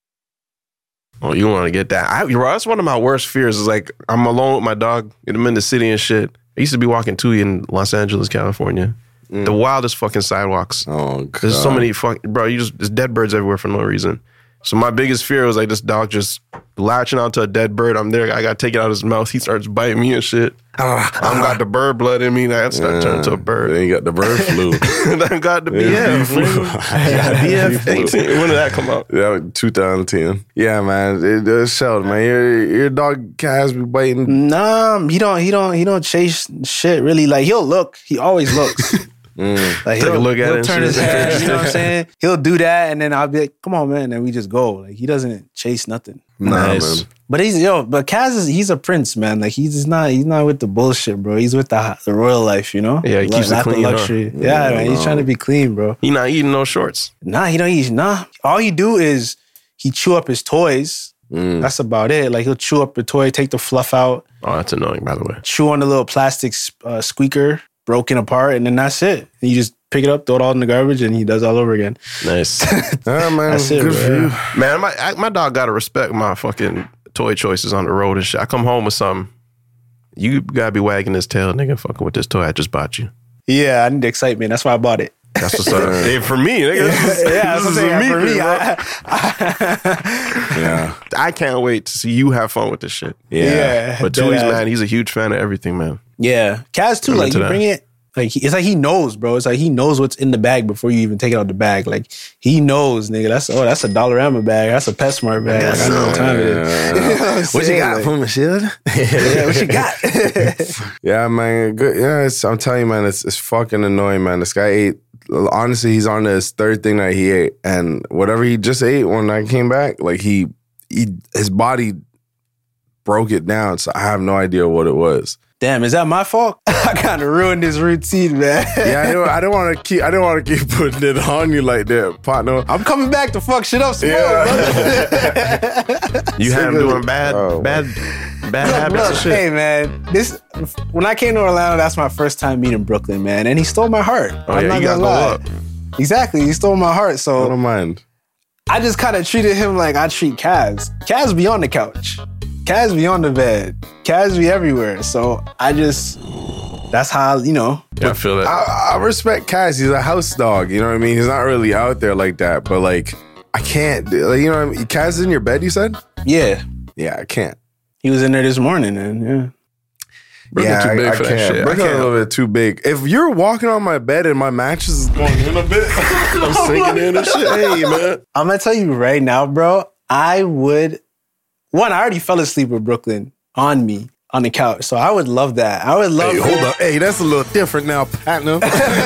Oh, you want to get that? I, bro, that's one of my worst fears. Is like I'm alone with my dog. I'm in the city and shit. I used to be walking Tui in Los Angeles, California. Mm. The wildest fucking sidewalks. Oh, God. There's so many fuck, bro. You just there's dead birds everywhere for no reason. So my biggest fear was like this dog just latching onto a dead bird. I'm there. I got to take it out of his mouth. He starts biting me and shit. I got the bird blood in me. I start turning to a bird. Then you got the bird flu. I got the B F. B F eighteen. When did that come out? Yeah, twenty ten. Yeah, man. It does show, man. Your your dog Kaz be biting. Nah, he don't. He don't. He don't chase shit really. Like he'll look. He always looks. Mm. Like Take he'll, a look at he'll it and turn see his if it's head. You interesting. know what I'm saying? He'll do that, and then I'll be like, "Come on, man," and we just go. Like he doesn't chase nothing. Nah, Nice. man. But he's yo, but Kaz is he's a prince, man. Like he's just not he's not with the bullshit, bro. He's with the the royal life, you know. Yeah, he keeps it not clean, the huh? luxury. Yeah, man, he's trying to be clean, bro. He not eating no shorts. Nah, he don't eat. Nah, all he do is he chew up his toys. Mm. That's about it. Like he'll chew up the toy, take the fluff out, Oh, that's annoying, by the way. chew on the little plastic uh, squeaker, broken apart, and then that's it. And you just pick it up, throw it all in the garbage, and he does all over again. Nice. Yeah, man. That's it, Good bro. for you. Man, my I, my dog got to respect my fucking toy choices on the road and shit. I come home with something. You got to be wagging his tail, nigga, fucking with this toy I just bought you. Yeah, I need the excitement. That's why I bought it. That's what's up. Hey, for me, nigga. This is, Yeah, this that's is what I'm a saying. For me, me, bro. I, Yeah. I can't wait to see you have fun with this shit. Yeah. yeah. But dead Tui's, ass. man, he's a huge fan of everything, man. Yeah, Kaz too. I'm Like into you that. bring it, like he, it's like he knows, bro. It's like he knows what's in the bag before you even take it out the bag. Like he knows, nigga. That's oh, that's a Dollarama bag. That's a PetSmart bag. Like, I know what time it is. You know what I'm What you saying? got Like, for me, shit? yeah, what you got? Yeah, man. Good. Yeah, it's, I'm telling you, man, it's it's fucking annoying, man. This guy ate. Honestly, he's on his third thing that he ate, and whatever he just ate when I came back, like he, he his body broke it down. So I have no idea what it was. Damn, is that my fault? I kind of ruined his routine, man. Yeah, I don't. I don't want to keep. I don't want to keep putting it on you like that, partner. I'm coming back to fuck shit up some more, Yeah. brother. You had him doing bad, Oh, bad, bad Look, habits look, and shit. hey man, this when I came to Orlando, that's my first time meeting Brooklyn, man, and he stole my heart. Oh, I'm yeah, not you gotta gonna go lie. up. Exactly, he stole my heart. I So don't mind. I just kind of treated him like I treat Kaz. Kaz be on the couch, Kaz be on the bed, Kaz be everywhere. So I just that's how you know. Yeah, I feel that. I, I respect Kaz. He's a house dog. You know what I mean? He's not really out there like that. But like, I can't. Like, you know what I mean? Kaz is in your bed, you said? Yeah, Yeah, I can't. he was in there this morning, and yeah. Brooklyn too I- big I, for that can't. shit. I Brooklyn a can't. little bit too big. If you're walking on my bed and my mattress is going in a bit, I'm sinking in and shit. Hey, man. I'm gonna tell you right now, bro. I would. One, I already fell asleep with Brooklyn on me on the couch, so I would love that. I would love. Hey, hold up. Hey, that's a little different now, partner. You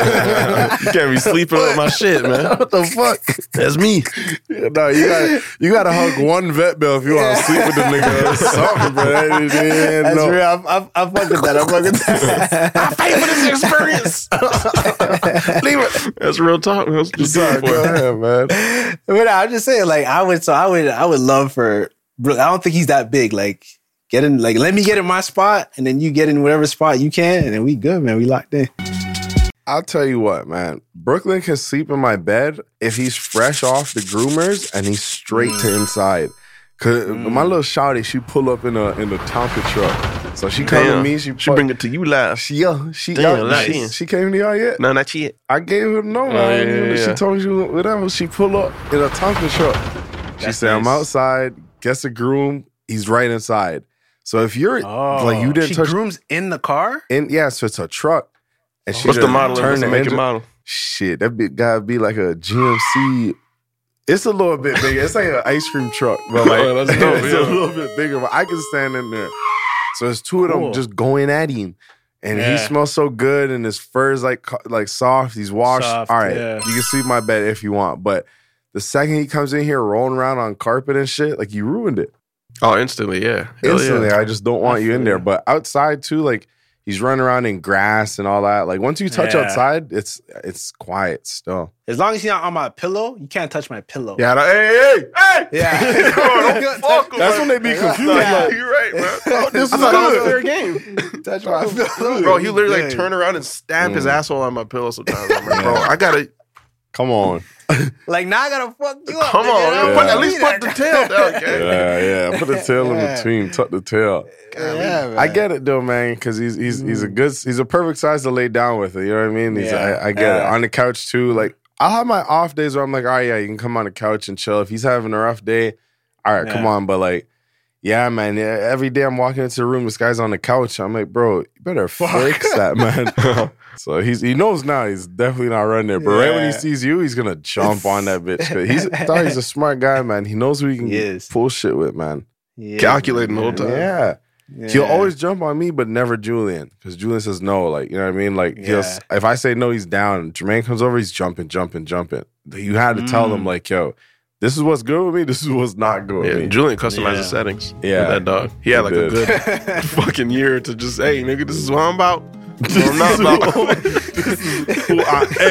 can't be sleeping with my shit, man. What the fuck? That's me. Yeah, no, you gotta you gotta hug one vet bill if you want to sleep with the nigga or something, bro. That is- yeah, That's no. real. I, I, I fuck with that. I fuck with that. I pay for this experience. Leave it. That's real talk. That's just Sorry, for go it. ahead, man. But I'm just saying, like, I would. So I would. I would love for. Brook- I don't think he's that big. Like, get in. Like, let me get in my spot, and then you get in whatever spot you can, and then we good, man. We locked in. I'll tell you what, man. Brooklyn can sleep in my bed if he's fresh off the groomers and he's straight to inside. Cause my little shawty, she pull up in a in a Tonka truck. So she come to Damn. me, she She bring it to you last. She yeah, she Damn, y'all- nice. she, she came to y'all yet? No, not yet. I gave her no, man. Oh, yeah, yeah, She yeah. told me she was, whatever. She pull up in a Tonka truck. She That's said, "I'm nice. outside. Guess the groom. He's right inside." So if you're like you didn't she touch grooms in the car. in, yeah, so it's a truck. And she What's the just model? turned What's the the make and engine- model? Shit, that big gotta be like a G M C. It's a little bit bigger. It's like an ice cream truck, but like Oh, that's dope, it's yeah. a little bit bigger. But I can stand in there. So there's two of them Cool. just going at him, and Yeah. he smells so good, and his fur's like co- like soft. He's washed. Soft, All right, yeah. you can sleep in my bed if you want, but the second he comes in here rolling around on carpet and shit, like you ruined it Oh, instantly, yeah. Hell instantly. yeah. I just don't want you in there. But outside too, like he's running around in grass and all that. Like once you touch Yeah. outside, it's it's quiet still. As long as he's not on my pillow, you can't touch my pillow. Yeah, like, hey, hey, hey. Yeah. Don't fuck with That's my- when they be confused. Yeah, Like, you're right, man. oh, this I is thought that was a good. fair game. touch my pillow. Bro, he literally like Yeah. turn around and stab his Mm. asshole on my pillow sometimes. I'm like, bro, I gotta Come on. Like now I gotta fuck you up. come nigga. on. I don't Put, wanna at be least put the there. tail down, okay? Yeah, yeah. Put the tail in Yeah. between. Tuck the tail. Yeah, man. I get it though, man, because he's he's he's a good he's a perfect size to lay down with it. You know what I mean? He's, Yeah. I, I get it. Yeah. On the couch too. Like I'll have my off days where I'm like, all right, yeah, you can come on the couch and chill. If he's having a rough day, all right, come Yeah. on. But like Yeah, man. Yeah, every day I'm walking into the room, this guy's on the couch. I'm like, bro, you better fix that, man. So he's he knows now he's definitely not running there. But yeah. right when he sees you, he's gonna jump on that bitch. Cause he's I thought he's a smart guy, man. He knows who he can he pull shit with, man. Yeah, Calculating the whole time. Yeah. yeah. He'll always jump on me, but never Julian. Because Julian says no. Like, you know what I mean? Like he'll yeah. if I say no, he's down. Jermaine comes over, he's jumping, jumping, jumping. You had to mm. tell him, like, yo, this is what's good with me. This is what's not good yeah, with me. Julian customized yeah. the settings. Yeah, with that dog. He had he like did. a good fucking year to just, hey, nigga, this is what I'm about. This is what I'm not about. This is who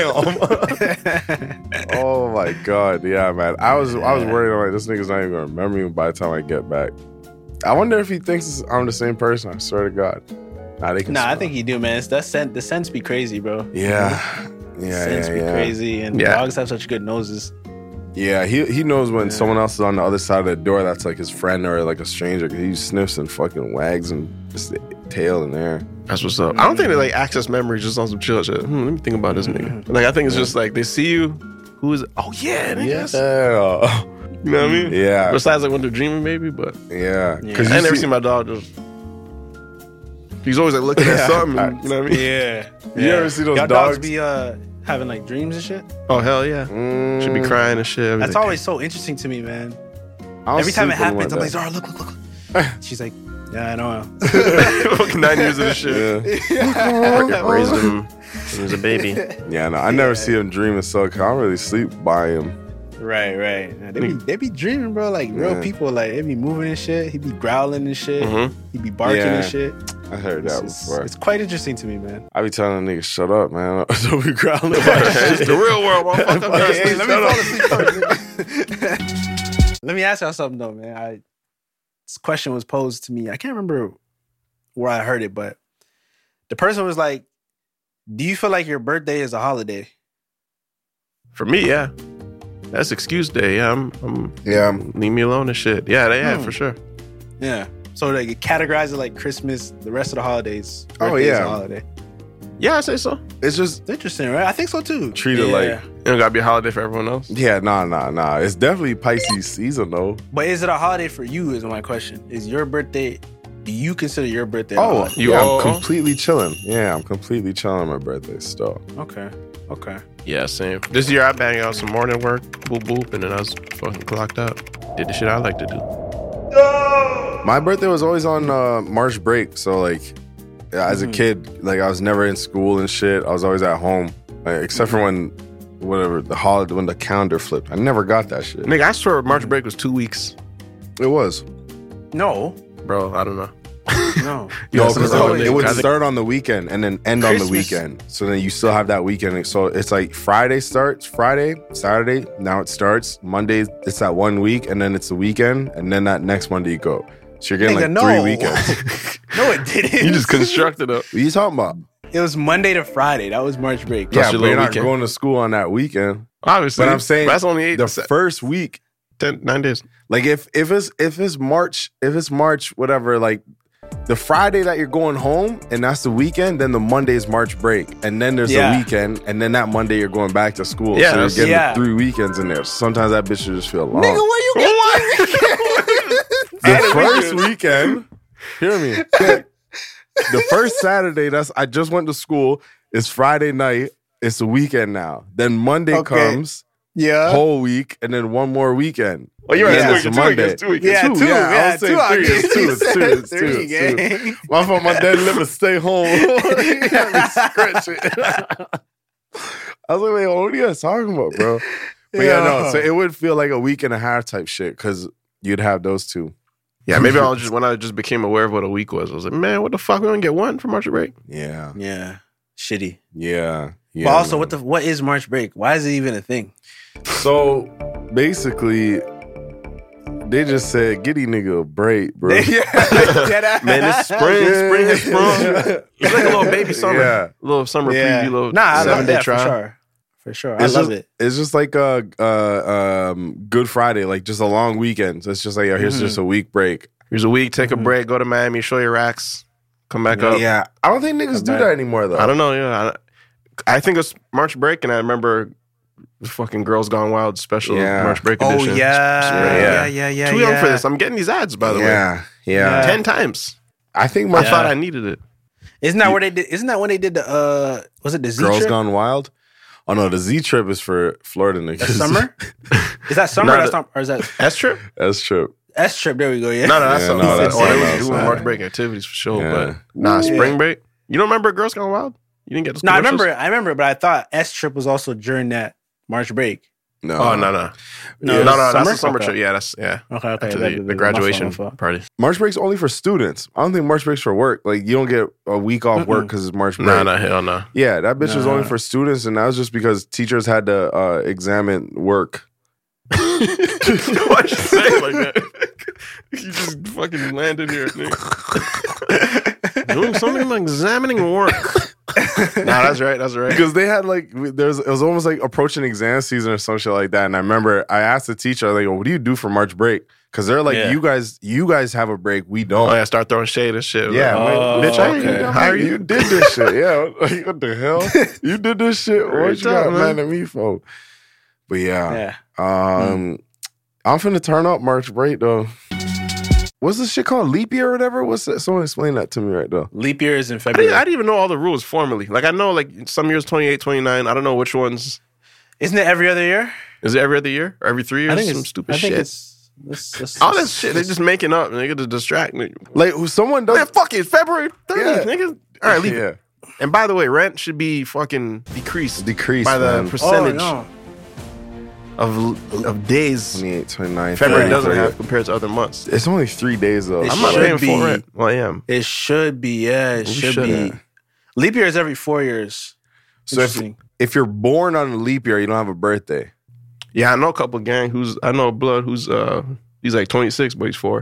I am. Oh my god, yeah, man. I was, I was worried. I'm like, this nigga's not even gonna remember me by the time I get back. I wonder if he thinks I'm the same person. I swear to God. Nah, they can nah I think he do, man. It's that scent. The scents be crazy, bro. Yeah, the yeah, scents yeah, be yeah. crazy, and yeah. dogs have such good noses. Yeah, he he knows when yeah. someone else is on the other side of the door that's like his friend or like a stranger. He sniffs and fucking wags and just the tail in there. That's what's up. I don't think they like access memories just on some chill shit. Hmm, let me think about this nigga. Like I think it's yeah. just like they see you. Who is? Oh yeah, nigga. Yeah. You know what I mean? Yeah. Besides like when they're dreaming, maybe, but yeah. Because yeah. I never see, seen my dog just. He's always like looking at something. And, you know what I mean? Yeah. You yeah. ever see those Y'all dogs? dogs be uh. having like dreams and shit? Oh hell yeah. Mm. Should be crying and shit. Everything. That's always so interesting to me, man. Every time it happens, I'm like, Zara, look, look, look. She's like, yeah, I know. Fucking nine years of this shit. Yeah. yeah. Raised him when he was a baby. Yeah, no, I never yeah. see him dreaming, so I don't really sleep by him. Right, right. They be, they be dreaming, bro. Like real yeah. people, like they be moving and shit. He be growling and shit. Mm-hmm. He be barking yeah. and shit. I heard that it's, before. It's quite interesting to me, man. I be telling the niggas, shut up, man. Don't be growling about shit. It's the real world, motherfucker. Hey, hey, let me fall asleep first. Let me ask y'all something though, man. I, this question was posed to me. I can't remember where I heard it, but the person was like, do you feel like your birthday is a holiday? For me, yeah. That's excuse day. Yeah, I'm, I'm yeah. leave me alone and shit. Yeah, they have hmm. for sure. Yeah. So they categorize it like Christmas, the rest of the holidays. Oh yeah, is a holiday. Yeah, I say so. It's just it's interesting, right? I think so too. Treat it yeah. like it don't gotta be a holiday for everyone else. Yeah, nah, nah, nah. It's definitely Pisces season though. But is it a holiday for you? Is my question. Is your birthday? Do you consider your birthday? Oh, a you? Yeah, I'm completely chilling. Yeah, I'm completely chilling on my birthday still. Okay. Okay. Yeah, same. This year I banged out some morning work, boop boop, and then I was fucking clocked up. Did the shit I like to do. My birthday was always on uh, March break, so like, as mm. a kid, like I was never in school and shit. I was always at home, like, except for when, whatever the holiday when the calendar flipped. I never got that shit. Nigga, I swear March break was two weeks. It was. No, bro, I don't know. No, no, because it, it would start on the weekend and then end Christmas. on the weekend. So then you still have that weekend. So it's like Friday starts, Friday, Saturday. Now it starts Monday. It's that one week, and then it's the weekend, and then that next Monday you go. So you're getting Nigga, like no. three weekends. No, it didn't. You just constructed it. What are you talking about? It was Monday to Friday. That was March break. Yeah, but you're not weekend. going to school on that weekend. Obviously, but I'm saying that's only eight, the first week, ten, nine days. Like if if it's if it's March, if it's March, whatever, like. The Friday that you're going home and that's the weekend, then the Monday is March break. And then there's yeah. a weekend, and then that Monday you're going back to school. Yeah, so you're getting yeah. three weekends in there. Sometimes that bitch should just feel long. Nigga, where you get The first weekend, hear me. The first Saturday, that's I just went to school, is Friday night. It's the weekend now. Then Monday okay. comes, yeah, whole week, and then one more weekend. Oh, you're right. Yeah, two weekends, two weekends. Yeah, two. two, yeah, yeah, I was saying two. three. It's two. It's two. It's two. Three, It's two. My fault. My dad let me stay home. He had me scratch it. I was like, what are you guys talking about, bro? But yeah, yeah no. So it would feel like a week and a half type shit because you'd have those two. Yeah, maybe I was just when I just became aware of what a week was. I was like, man, what the fuck? We don't get one for March break. Yeah. Yeah. Shitty. Yeah. Yeah. But also, man. what the what is March break? Why is it even a thing? So basically, they just said, "Get these nigga a break, bro." Yeah. Man, it's spring. Spring has sprung. It's like a little baby summer. Yeah. A little summer yeah. preview. Little nah, I seven love day that trial. for sure. For sure. It's I love just, it. It's just like a, uh, um, Good Friday, like just a long weekend. So it's just like, oh, here's mm-hmm. just a week break. Here's a week, take mm-hmm. a break, go to Miami, show your racks, come back yeah. up. Yeah. I don't think niggas come do back. that anymore, though. I don't know. Yeah. I, I think it's March break, and I remember the fucking Girls Gone Wild special Yeah. March break Oh edition. yeah, Spring. yeah, yeah, yeah. Too yeah. young for this. I'm getting these ads, by the way. Yeah, yeah. Ten times. I think I my thought I needed it. Isn't that where they did? Isn't that when they did the? uh Was it the Z Girls trip? Gone Wild. Oh no, the Z trip is for Florida niggas. That's summer. Is that summer? No, That's the- not, or is that S trip? S trip. S trip? There we go. Yeah. No, no, that's Yeah, something. no, No, that's oh, they something was else, doing man. March break activities for sure, Yeah. but nah, spring Yeah. break. You don't remember Girls Gone Wild? You didn't get those No, I commercials? remember. I remember, but I thought S trip was also during that March break. No. Oh no, no, No, no, it was no, that's summer? the summer Okay. trip. Yeah, that's yeah. Okay, okay. After that- the, that- the my graduation fault, my fault. party. March break's only for students. I don't think March break's for work. Like you don't get a week off work because it's March break. Nah, nah, hell no. Yeah, that bitch was Nah. only for students, and that was just because teachers had to uh, examine work. Why'd you say it like that? You just fucking landed here, nigga. Doing something like examining work. Nah, that's right. That's right. Because they had like there's it was almost like approaching exam season or some shit like that. And I remember I asked the teacher, like, what do you do for March break? Because they're like, Yeah. you guys, you guys have a break, we don't. Oh yeah, start throwing shade and shit. Yeah, Like, Oh, bitch, I okay. ain't hire you. you. You did this shit. Yeah, like, what the hell? You did this shit. What Great you got job, mad man. at me for? But yeah, Yeah. um, I'm finna turn up March break though. What's this shit called? Leap year or whatever? What's that? Someone explain that to me right though. Leap year is in I didn't, February. I didn't even know all the rules formally. Like I know like some years twenty-eight, twenty-nine. I don't know which ones. Isn't it every other year? Is it every other year or every three years? I think Some it's stupid I think shit. It's, it's, it's, All that shit, they just making up, nigga, to distract me. Like someone does. Man, fuck it, February thirtieth, Yeah. nigga. All right, leave yeah. it. And by the way, rent should be fucking decreased Decreased, by the man. percentage Oh, no. of of days twenty-eight, twenty-nine, February thirty, doesn't thirty. have compared to other months. It's only three days though. It I'm not should paying be. full rent. Well, I am. It should be. Yeah, it We should should, be. yeah. Leap year is every four years. So if, Interesting. if you're born on a leap year, you don't have a birthday. Yeah, I know a couple gang who's I know a blood who's uh he's like twenty-six, but he's four.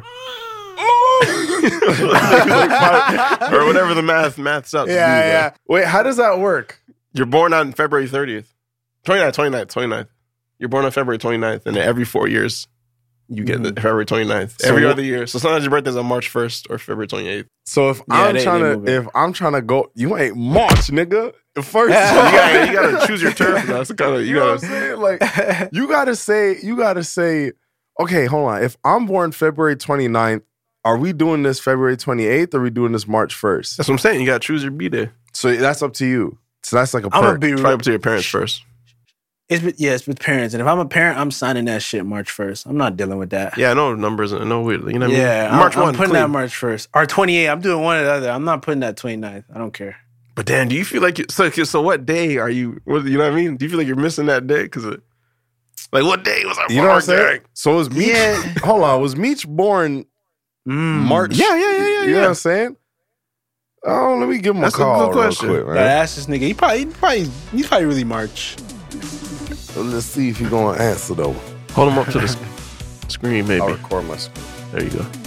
Or whatever the math math's up. to be, man. Wait, how does that work? You're born on February thirtieth. twenty-ninth, twenty-ninth, twenty-ninth. You're born on February twenty-ninth, and then every four years, you get the February twenty-ninth. So Every what- other year. So sometimes your birthday's on March first or February twenty-eighth. So if Yeah, I'm they- trying they to, move it. if I'm trying to go, you ain't March, nigga. First, you, gotta, you gotta choose your turf. That's the kind of, You you know what gotta. I'm saying? Like, you gotta say, you gotta say, okay, hold on. If I'm born February twenty-ninth, are we doing this February twenty-eighth or are we doing this March first? That's what I'm saying. You gotta choose your B day. So that's up to you. So that's like a I'm gonna perk. be. Try up to your parents first. It's with, yeah, it's with parents, and if I'm a parent, I'm signing that shit March first. I'm not dealing with that. Yeah, I know numbers. I know weird. You know what I mean? Yeah, I'm- March I'm, one. putting clean. that March first or twenty-eight. I'm doing one or the other. I'm not putting that twenty-ninth. I don't care. But Dan, do you feel like you, so? So what day are you? What, you know what I mean? Do you feel like you're missing that day? Because like what day was our You know what I'm March saying? day? So was Meech, Yeah. hold on, was Meech born March? Yeah, yeah, yeah, yeah, You know yeah. what I'm saying? Oh, let me give him That's a a call good real question. quick, Gotta man. ask this nigga. He probably, he probably, he's probably really March. Let's see if he's gonna answer though. Hold him up to the s- screen, maybe. I'll record my screen. There you go.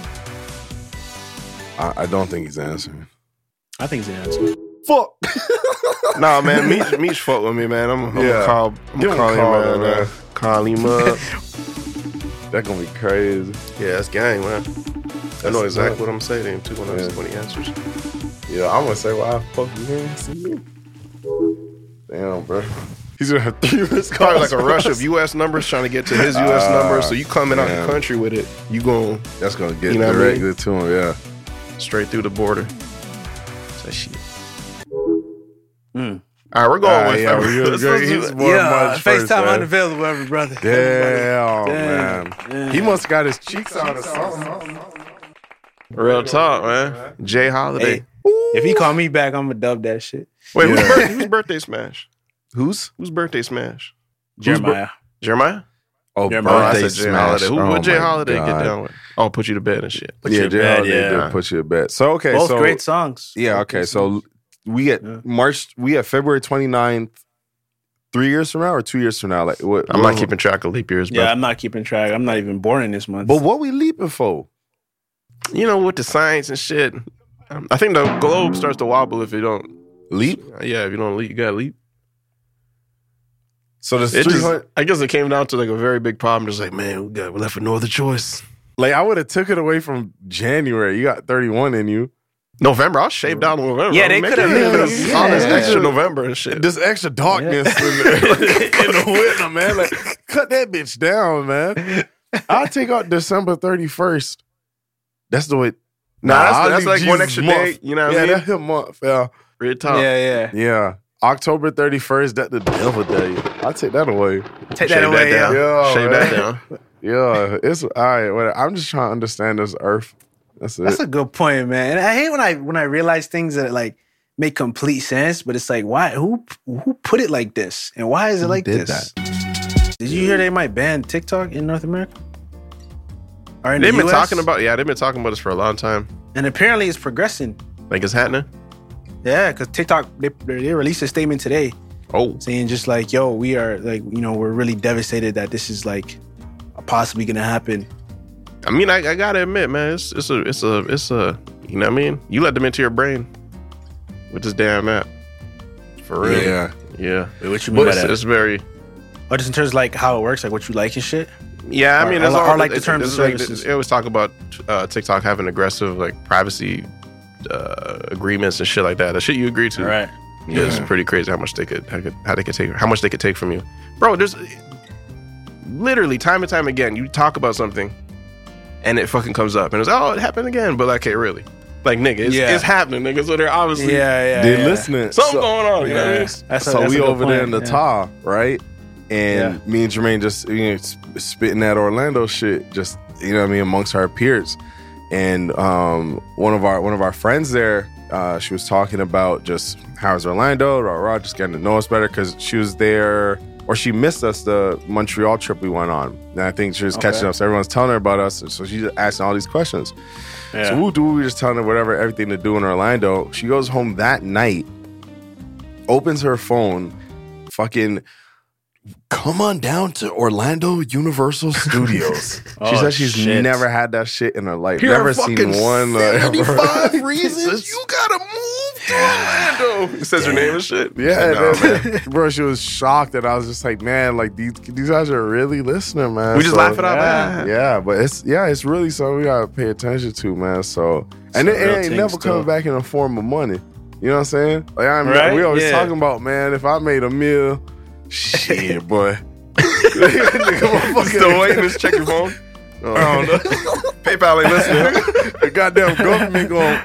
I, I don't think he's answering. I think he's an answer. Fuck. Nah, man, Meech, Meech fuck with me, man. I'm, I'm Yeah. gonna call, I'm Give him gonna a call call, him, man. man. Uh, call him up. That's gonna be crazy. Yeah, that's gang, man. I know That's exactly dope. what I'm saying to him too when, I, Yeah. when he answers. Yeah, I'm gonna say, why the fuck you didn't see me? Damn, bro. He's gonna have three missed Probably calls. like a rush of U S numbers trying to get to his U S Ah, number. So you coming out damn. the country with it, you going That's gonna get You know what I directed mean? to him, yeah. straight through the border. Say shit. Mm. All right, we're going Ah, with yeah, February. we're Let's- good. let's do He's it. born Yeah, March first, FaceTime man. unavailable, every brother. Damn, Damn, man. damn. He must got his cheeks out or something. Real talk, man. Jay Holiday. Hey, if he call me back, I'm gonna dub that shit. Wait, who's, Yeah. birthday, who's birthday smash? Who's? Who's birthday smash? Jeremiah. Jeremiah? Oh, Yeah, Oh, bro, I birthday said Jay smash. Holiday. Who, Oh, what Jay my Holiday God. get down with? Oh, put you to bed and shit. Put Yeah, you to Jay bed, Holiday yeah. did put you to bed. So, okay, Both so. great songs. Yeah, Both okay. great So songs. we get Yeah. March, we have February twenty-ninth, three years from now or two years from now? Like, what? I'm what- not keeping track of leap years, bro. Yeah, I'm not keeping track. I'm not even born in this month. But what we leaping for? You know, with the science and shit, um, I think the globe starts to wobble if you don't Leap? Yeah, if you don't leap, you gotta leap. So there's It three just, hundred. I guess it came down to like a very big problem. Just like, man, we got we left with no other choice. Like, I would have took it away from January. You got thirty-one in you. November, I'll shave down November. Yeah, they Make could have it made this- it- all this yeah. extra November and shit. This extra darkness in, the, in the winter, man. Like, cut that bitch down, man. I'll take out December thirty-first. That's the way. Nah, that's- I'll that's leave like one Jesus extra month. day, you know what I yeah, mean? that's his month, yeah. Real talk. Yeah, yeah. Yeah. October thirty-first, that the devil day. I'll take that away. Take Shave that away. down. Yeah. Yeah, Shave man. that down. Yeah, it's all right. Whatever. I'm just trying to understand this earth. That's it. That's a good point, man. And I hate when I when I realize things that like make complete sense, but it's like, why? Who who put it like this, and why is it like did this? Did you hear they might ban TikTok in North America? Or in They've the been U S? talking about, yeah, they've been talking about this for a long time. and apparently it's progressing. Like it's happening. Yeah, because TikTok they they released a statement today Oh, saying just like, yo, we are like, you know, we're really devastated that this is like possibly gonna happen. I mean, I, I gotta admit, man, it's it's a it's a it's a you know what I mean. You let them into your brain with this damn app. For real, Yeah. yeah. Wait, what you mean But by it's, that? it's very. Or just in terms of like how it works, like what you like and shit. Yeah, I Or- mean, or- it's or all, like the it's- terms it's and like- services. They always talk about uh, TikTok having aggressive like privacy uh, agreements and shit like that. The shit you agree to, Right. Yeah, it's pretty crazy how much they could how, could, how they could take how much they could take from you, bro. There's literally time and time again you talk about something, and it fucking comes up, and it's oh it happened again, but like, okay, really, like nigga, it's, Yeah. it's happening, nigga. So they're obviously Yeah, yeah. They're yeah. listening. something So- going on. You know what I Yeah. mean? That's a- so that's we a good over there in point, the yeah. tar, right? And Yeah. me and Jermaine just you know, sp- spitting that Orlando shit, just you know what I mean, amongst our peers. And um, one of our one of our friends there, uh, she was talking about just how's Orlando, rah, rah, just getting to know us better because she was there, or she missed us the Montreal trip we went on. And I think she was catching Okay. up, so everyone's telling her about us, so she's asking all these questions. Yeah. So we do, we just telling her whatever, everything to do in Orlando. She goes home that night, opens her phone, fucking come on down to Orlando Universal Studios. she Oh, said she's shit. never had that shit in her life. Here are never seen fucking one. uh, seventy-five ever. reasons you gotta move to Orlando. It says her name and shit. Yeah, No, man. man. Bro, she was shocked that I was just like, man, like these these guys are really listening, man. We just So, laugh it out loud. Yeah, but it's yeah, it's really something we gotta pay attention to, man. So and Some it, real it ain't things, never coming too. back in the form of money. You know what I'm saying? Like I'm Right? we always Yeah. talking about, man, if I made a meal, shit, boy. Nigga, Still waiting to check your phone. Oh, I don't know. PayPal ain't listening. The goddamn government going.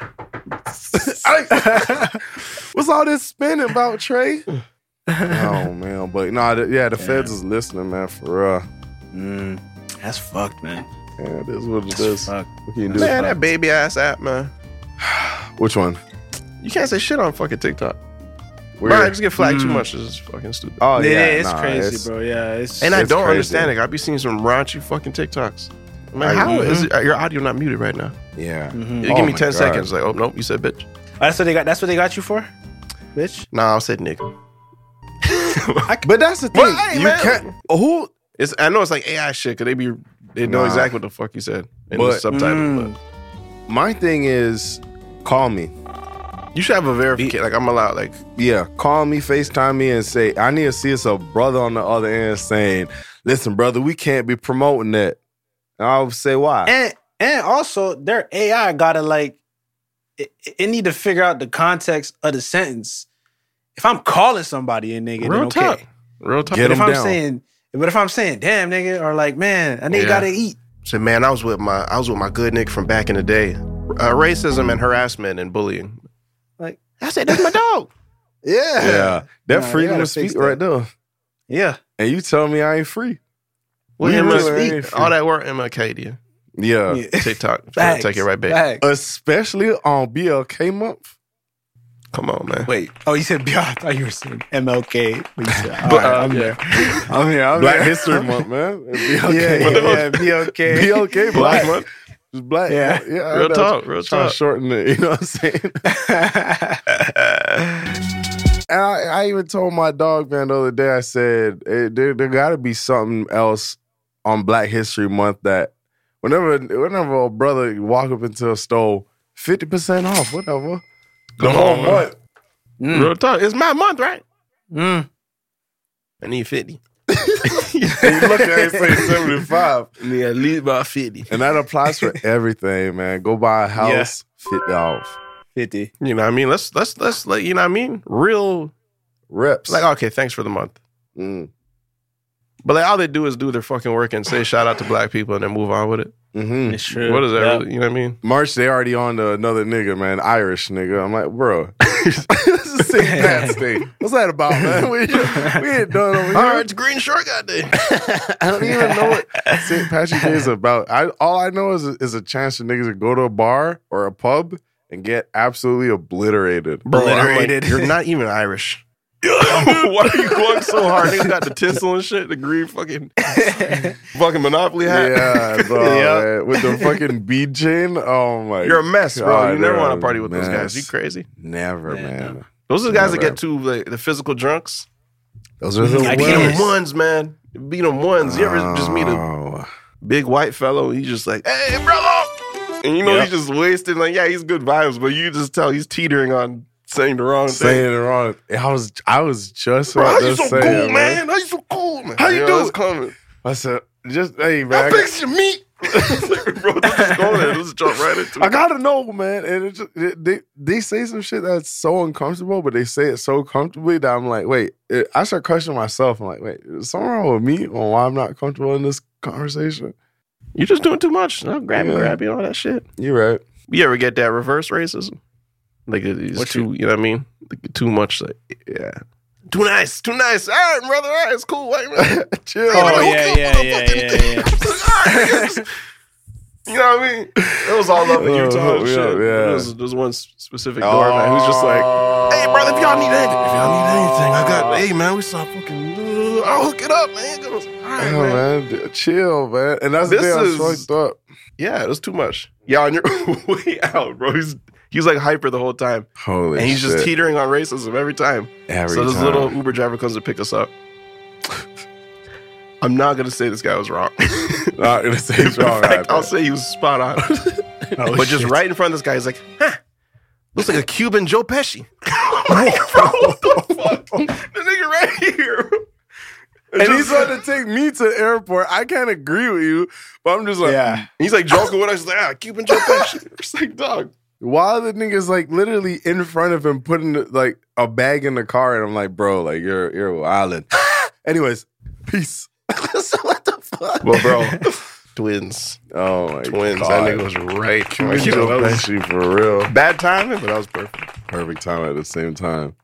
What's all this spending about, Trey? Oh man, but no, nah, yeah, the feds is listening, man, for real. Mm, that's fucked, man. Yeah, it is what it That's is. fucked. What can you do? Man, that baby ass app, man. Which one? You can't say shit on fucking TikTok. Weird. Bro, I just get flagged too Mm. much. It's just fucking stupid. Oh Yeah, yeah, it's nah, crazy, it's- bro. Yeah, it's and I it's don't crazy. understand it. I be seeing some raunchy fucking TikToks. I'm like, I- how Mhm. is it, your audio not muted right now? Yeah. Mhm. You Oh give me my ten God. seconds. Like, oh nope, you said bitch. That's what they got. That's what they got you for, bitch. Nah, I said nigga. But that's the thing. Well, hey, you man. can't. Who? It's I know it's like A I shit because they be they know Nah. exactly what the fuck you said in the But- subtitle. Mm. But My thing is, call me. you should have a verification. Like I'm allowed. Like Yeah, call me, FaceTime me, and say I need to see us a brother on the other end saying, "Listen, brother, we can't be promoting that." And I'll say why. And and also their A I gotta like it, it need to figure out the context of the sentence. If I'm calling somebody a nigga, real then okay. talk, real talk. Get But if 'em I'm down. saying, but if I'm saying, damn nigga, or like, man, a nigga Yeah. gotta eat. Say, man, I was with my I was with my good nigga from back in the day. Uh, racism and harassment and bullying. Like, I said, that's my dog. yeah, Yeah, that Nah, you freedom gotta of speech fix that. right there. yeah. And you tell me I ain't free. Well, We M really L ain't K, free. all that work, M L K did. Yeah, Yeah. TikTok, Facts. take it right back. Facts. especially on B L K month. Come on, man. Wait. Oh, you said B. I thought you were saying M L K. But you said, all But, right, uh, I'm yeah. there. I'm here. I'm Black there. History Month, man. B L K. Yeah, yeah, yeah. B L K. B L K, Black black. month. Just black. Yeah. yeah. I Real know. talk, real Trying to talk. shorten it. You know what I'm saying? And I, I even told my dog, man, the other day, I said, eh, there, there got to be something else on Black History Month that whenever whenever a brother walk up into a store, fifty percent off, whatever. The Come whole on, man. month. Mm. Real talk. It's my month, right? Mm. I need fifty. And you look at it and say seventy-five. I need at least about fifty. And that applies for everything, man. Go buy a house, fifty off. fifty. You know what I mean? Let's let's let's let you know what I mean? Real Reps. like, okay, thanks for the month. Mm. But like all they do is do their fucking work and say shout out to black people and then move on with it. Mm-hmm. It's true. What is that? Yeah. Really, you know what I mean? March, they already on to another nigga, man. Irish nigga. I'm like, bro. This is Saint Pat's Day. What's that about, man? We, we ain't done over here. All right, it's Green Shark God Day. I don't even know what Saint Patrick's Day is about. I all I know is a, is a chance for niggas to go to a bar or a pub and get absolutely obliterated. Bro, I'm like, Obliterated. you're not even Irish. Why are you going so hard? Niggas got the tinsel and shit, the green fucking fucking Monopoly hat. Yeah, bro, Yep. man. With the fucking bead chain. Oh my! You're a mess, bro. God, You never you're want a to party with those guys. mess. You crazy? Never, Yeah, man. no. Those are the guys that Never. get too like the physical drunks. Those are the I Beat get them it. ones, man. Beat them ones. You ever just meet a Oh. big white fellow? He's just like, hey, brother. And you know, Yep. he's just wasted. Like, yeah, he's good vibes, but you just tell he's teetering on saying the wrong saying thing. it wrong? I was I was just Bro, about how you to so say cool, it, man? How you so cool, man? How you know, do it's it? coming. I said, just hey, man. I I, fix your meat. It's like, bro, let's just go there. Let's jump right into I it. gotta know, man. And it just, it, they they say some shit that's so uncomfortable, but they say it so comfortably that I'm like, wait. It, I start questioning myself. I'm like, wait, is something wrong with me on why I'm not comfortable in this conversation? You're just doing too much. No, grab Yeah. and grab you, all that shit. You're right. You ever get that reverse racism? Like it's What too, you know what I mean? Like, too much. Like, yeah. Too nice, too nice. All right, brother. All right, it's cool. White man. Chill. Oh, Who yeah, killed yeah, the yeah, fucking yeah, thing? yeah. All right, niggas. You know what I mean? It was all up in Oh, Utah and yeah, shit. yeah. There was, there was one specific doorman who's just like, hey, brother, if y'all need anything, if y'all need anything, I got, hey, man, we saw fucking, uh, I'll hook it up, man. It goes, all right, Oh, man. man. Chill, man. And that's This the thing I was is- fucked up. Yeah, it was too much. Yeah, on your way out, bro. He's, he was like hyper the whole time. Holy And he's shit. just teetering on racism every time. Every so this time. little Uber driver comes to pick us up. I'm not going to say this guy was wrong. Not gonna say it's wrong. In fact, I I'll bet. say he was spot on. Oh, but just shit. right in front of this guy, he's like, huh, looks like a Cuban Joe Pesci. I'm like, bro, what the fuck? The nigga right here. And Just- he's trying to take me to the airport. I can't agree with you, but I'm just like, Yeah. He's like joking with us. He's like, ah, Cuban Joe Pesci. It's like, dog. while the nigga's like literally in front of him putting like a bag in the car, and I'm like, bro, like you're you're wildin'. Anyways, peace. So what the fuck? Well, bro, twins. Oh my Twins. god, That nigga was right. Cuban Like, you know, Joe that was Pesci for real. bad timing, but that was perfect. Perfect time at the same time.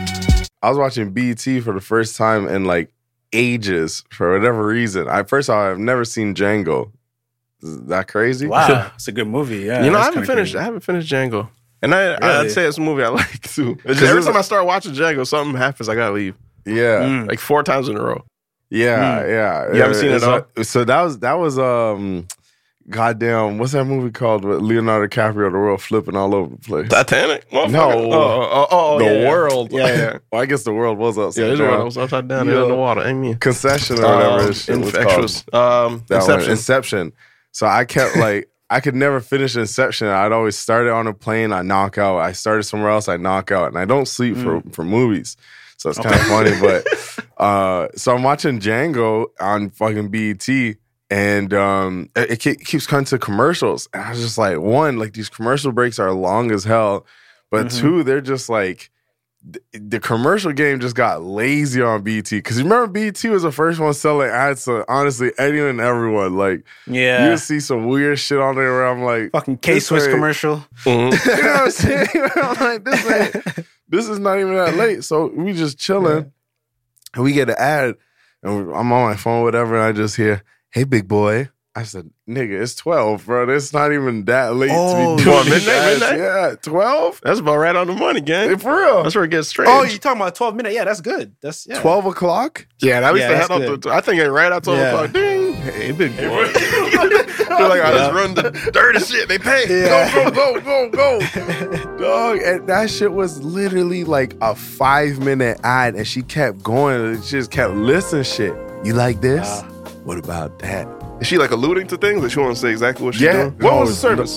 I was watching B E T for the first time in like ages for whatever reason. I first of all, I've never seen Django. Is that crazy? Wow, it's a good movie. Yeah, you know, I that's haven't kinda finished. crazy. I haven't finished Django, and I Really? I'd say it's a movie I like too. It's just Because every it's time a- I start watching Django, something happens. I gotta leave Yeah. Mm. like four times in a row. Yeah, Mm. yeah. You haven't seen it It's all? like- so that was that was um goddamn, what's that movie called with Leonardo DiCaprio, the world flipping all over the place? Titanic. No. Oh, oh, oh, oh, the yeah, yeah. world. Yeah, yeah. Well, I guess the world was upside Yeah, this down. one was upside down Yeah. in the water. Amen. Concession or whatever Um, this shit was called. infectious. Um, That one, Inception. Inception. So I kept like I could never finish Inception. I'd always start it on a plane, I knock out. I started somewhere else, I knock out, and I don't sleep for for movies. So it's kind of funny, but uh, so I'm watching Django on fucking B E T, and um, it, it ke- keeps cutting to commercials, and I was just like, one, like these commercial breaks are long as hell, but Mhm. two, they're just like. th- The commercial game just got lazy on B E T because you remember B E T was the first one selling ads to honestly anyone and everyone. Like Yeah. you see some weird shit on there where I'm like, Fucking K this Swiss ain't- commercial. Mhm. you know what I'm saying? I'm like, this ain't, this is not even that late. So we just chilling, and we get an ad, and we- I'm on my phone, whatever, and I just hear, "Hey, big boy." I said, "Nigga, it's twelve, bro. It's not even that late Oh, to be doing what, these midnight, ads." midnight? Yeah, twelve. That's about right on the money, gang. For real. That's where it gets strange. Oh, you talking about twelve minute? Yeah, that's good. That's yeah. Twelve o'clock. yeah, that used Yeah, to that's head up good. to, I think it right at twelve Yeah. o'clock. Ding. Hey, big boy. They're like, I just run the dirty shit. They pay. Go, go, go, go, go. Dog, and that shit was literally like a five minute ad, and she kept going, and she just kept listening shit. You like this? What about that? Is she like alluding to things? Like she wants to say exactly what she's Yeah. doing? What No, was the it's- service?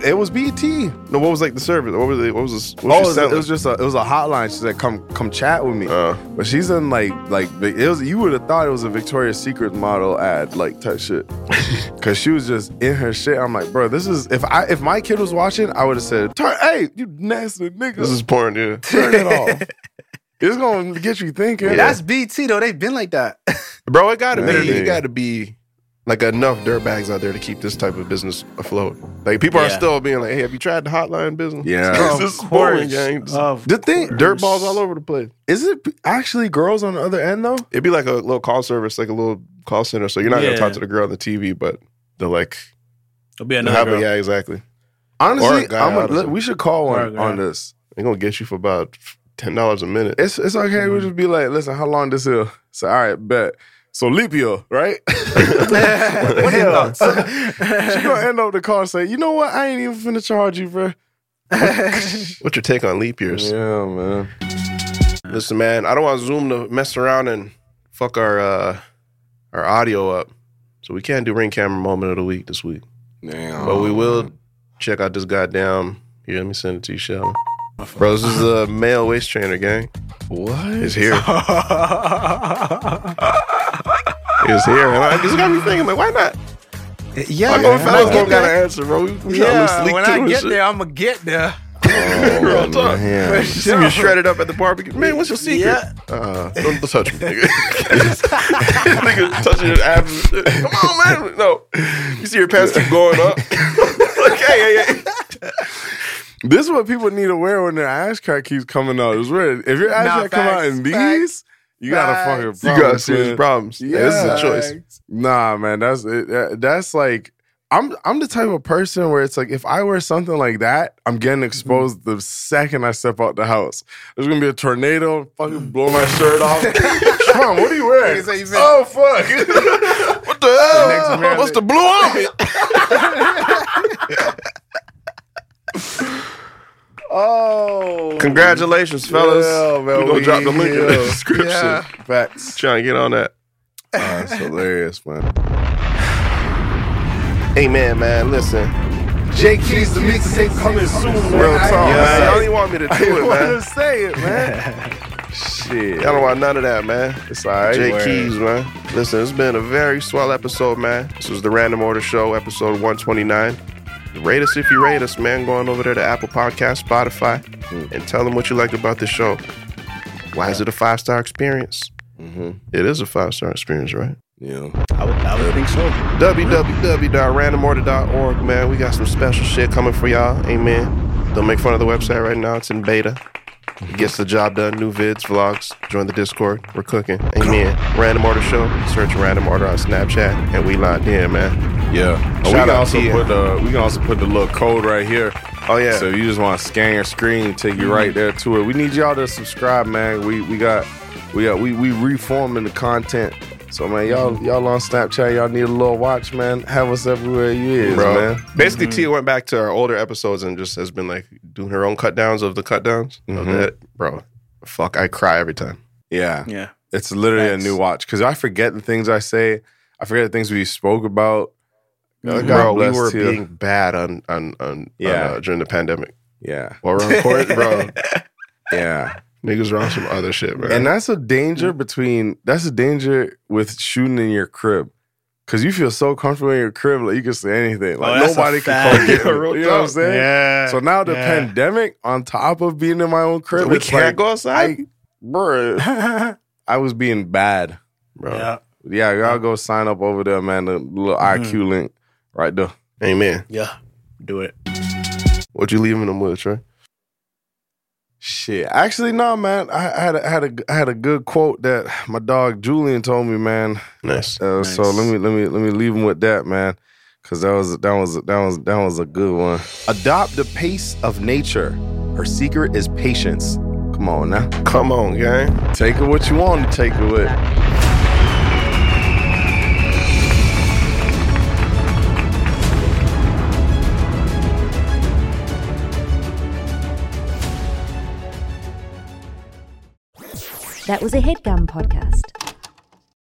It was B E T. No, what was like the service? What was it? What was this? What Oh, it was was, she it selling? was just a it was a hotline. She said, "Come come chat with me." Uh. But she's in like like it was. You would have thought it was a Victoria's Secret model ad like type shit, because she was just in her shit. I'm like, bro, this is if I if my kid was watching, I would have said, "Turn, hey, you nasty nigga, This is porn, yeah. turn it off." It's gonna get you thinking. Yeah. That's B T though. They've been like that. Bro, it gotta Yeah. be it gotta be like enough dirtbags out there to keep this type of business afloat. Like people are Yeah. still being like, hey, have you tried the hotline business? Yeah. This is Of boring, course. gang. Of The thing, Dirt balls all over the place. is it actually girls on the other end though? It'd be like a little call service, like a little call center. So you're not Yeah. gonna talk to the girl on the T V, but they're like, It'll be they'll another have a, girl. yeah, exactly. Honestly, Or a guy I'm a, out or let- something. we should call Or a one guy. on this. They're gonna get you for about ten dollars a minute. It's it's okay. We just be like, listen, how long this is? So all right, bet. So leap year, right? What are your thoughts? She gonna end up the call and say, you know what? I ain't even finna charge you, bro. What's your take on leap years? Yeah, man. Listen, man, I don't want Zoom to mess around and fuck our uh, our audio up. So we can't do ring camera moment of the week this week. Damn. But we will check out this goddamn. Here, let me send it to you, Shelly. Bro, this is the male waist trainer, gang. What? It's here. It's here. And I just got me thinking, like, why not? Yeah, I know when fellas I don't get got an there- answer, bro. We, we trying to Yeah, sleek when too I and get shit. there, I'm gonna get there. Real talk. man. You see me shredded up at the barbecue. Man, what's your secret? Yeah. Uh, don't, don't touch me, nigga. Nigga touching your abs and shit. Come on, man. No. You see your pants keep going up. Like, hey, hey, hey. This is what people need to wear when their ass crack keeps coming out. It's weird. If your ass Nah, crack come out facts, in these, facts, you got a facts. fucking You problem. got serious man. problems. Yeah, this is a choice. Nah, man, that's it, that- that's like I'm I'm the type of person where it's like if I wear something like that, I'm getting exposed the second I step out the house. There's gonna be a tornado, fucking blow my shirt off. Sean, what are you wearing? Nigga say you fit- Oh fuck! What the hell? Next man- What's the blue army? Oh, Congratulations, fellas. Yeah, man, We're going to we drop the link in the here. description. Yeah. Facts. Trying to get on that. Oh, that's hilarious, man. Hey, man, man, listen. Jake Keys, the mixtape coming soon. Real talk. Yeah, man. Y'all didn't want me to do I it, want man. to say it, man. Shit. Y'all don't want none of that, man. It's all right. Jay Word. Keys, man. Listen, it's been a very swell episode, man. This was the Random Order Show, episode one twenty-nine. Rate us if you rate us, man. Going over there to Apple Podcasts, Spotify, and tell them what you liked about the show. Why is it a five-star experience? Mm-hmm. It is a five-star experience, right? Yeah. I would, I would think so. w w w dot random order dot org, man. We got some special shit coming for y'all. Amen. Don't make fun of the website right now. It's in beta. It gets the job done. New vids, vlogs. Join the Discord. We're cooking. Amen. Random Order Show. Search Random Order on Snapchat, and we locked in, man. Yeah. Oh, we Shout can out also to you. put the we can also put the little code right here. Oh yeah. So if you just want to scan your screen, take you right there to it. We need y'all to subscribe, man. We we got we got we we reforming the content. So man, y'all y'all on Snapchat, y'all need a little watch, man. Have us everywhere you is, Bro, man. basically, Tia went back to our older episodes and just has been like doing her own cut downs of the cut downs. Of Mhm. that. Bro, fuck, I cry every time. Yeah. Yeah. It's literally Facts. a new watch because I forget the things I say. I forget the things we spoke about. God Bro, we bless were Tia. being bad on on on Yeah. on, uh, during the pandemic. Yeah. While we're on court, bro, Yeah. niggas were on some other shit, man. And that's a danger between that's a danger with shooting in your crib. Cause you feel so comfortable in your crib, like you can say anything. Like Oh, that's nobody a can come fact. get Yeah, me. real You know what I'm talk. saying? Yeah. So now the Yeah. pandemic, on top of being in my own crib, we it's can't like, go outside, I, bro. I was being bad. bro. Yeah. Yeah, y'all go sign up over there, man. The little I Q link right there. Amen. Yeah. Do it. What you leaving them with, Trey? Shit. Actually, no, man. I, I had a, I had a I had a good quote that my dog Julian told me, man. Nice. Uh, So Nice. let me let me let me leave him with that, man, because that was that was that was that was a good one. Adopt the pace of nature. Her secret is patience. Come on now, Come on, gang. take it what you want to take it with. That was a HeadGum podcast.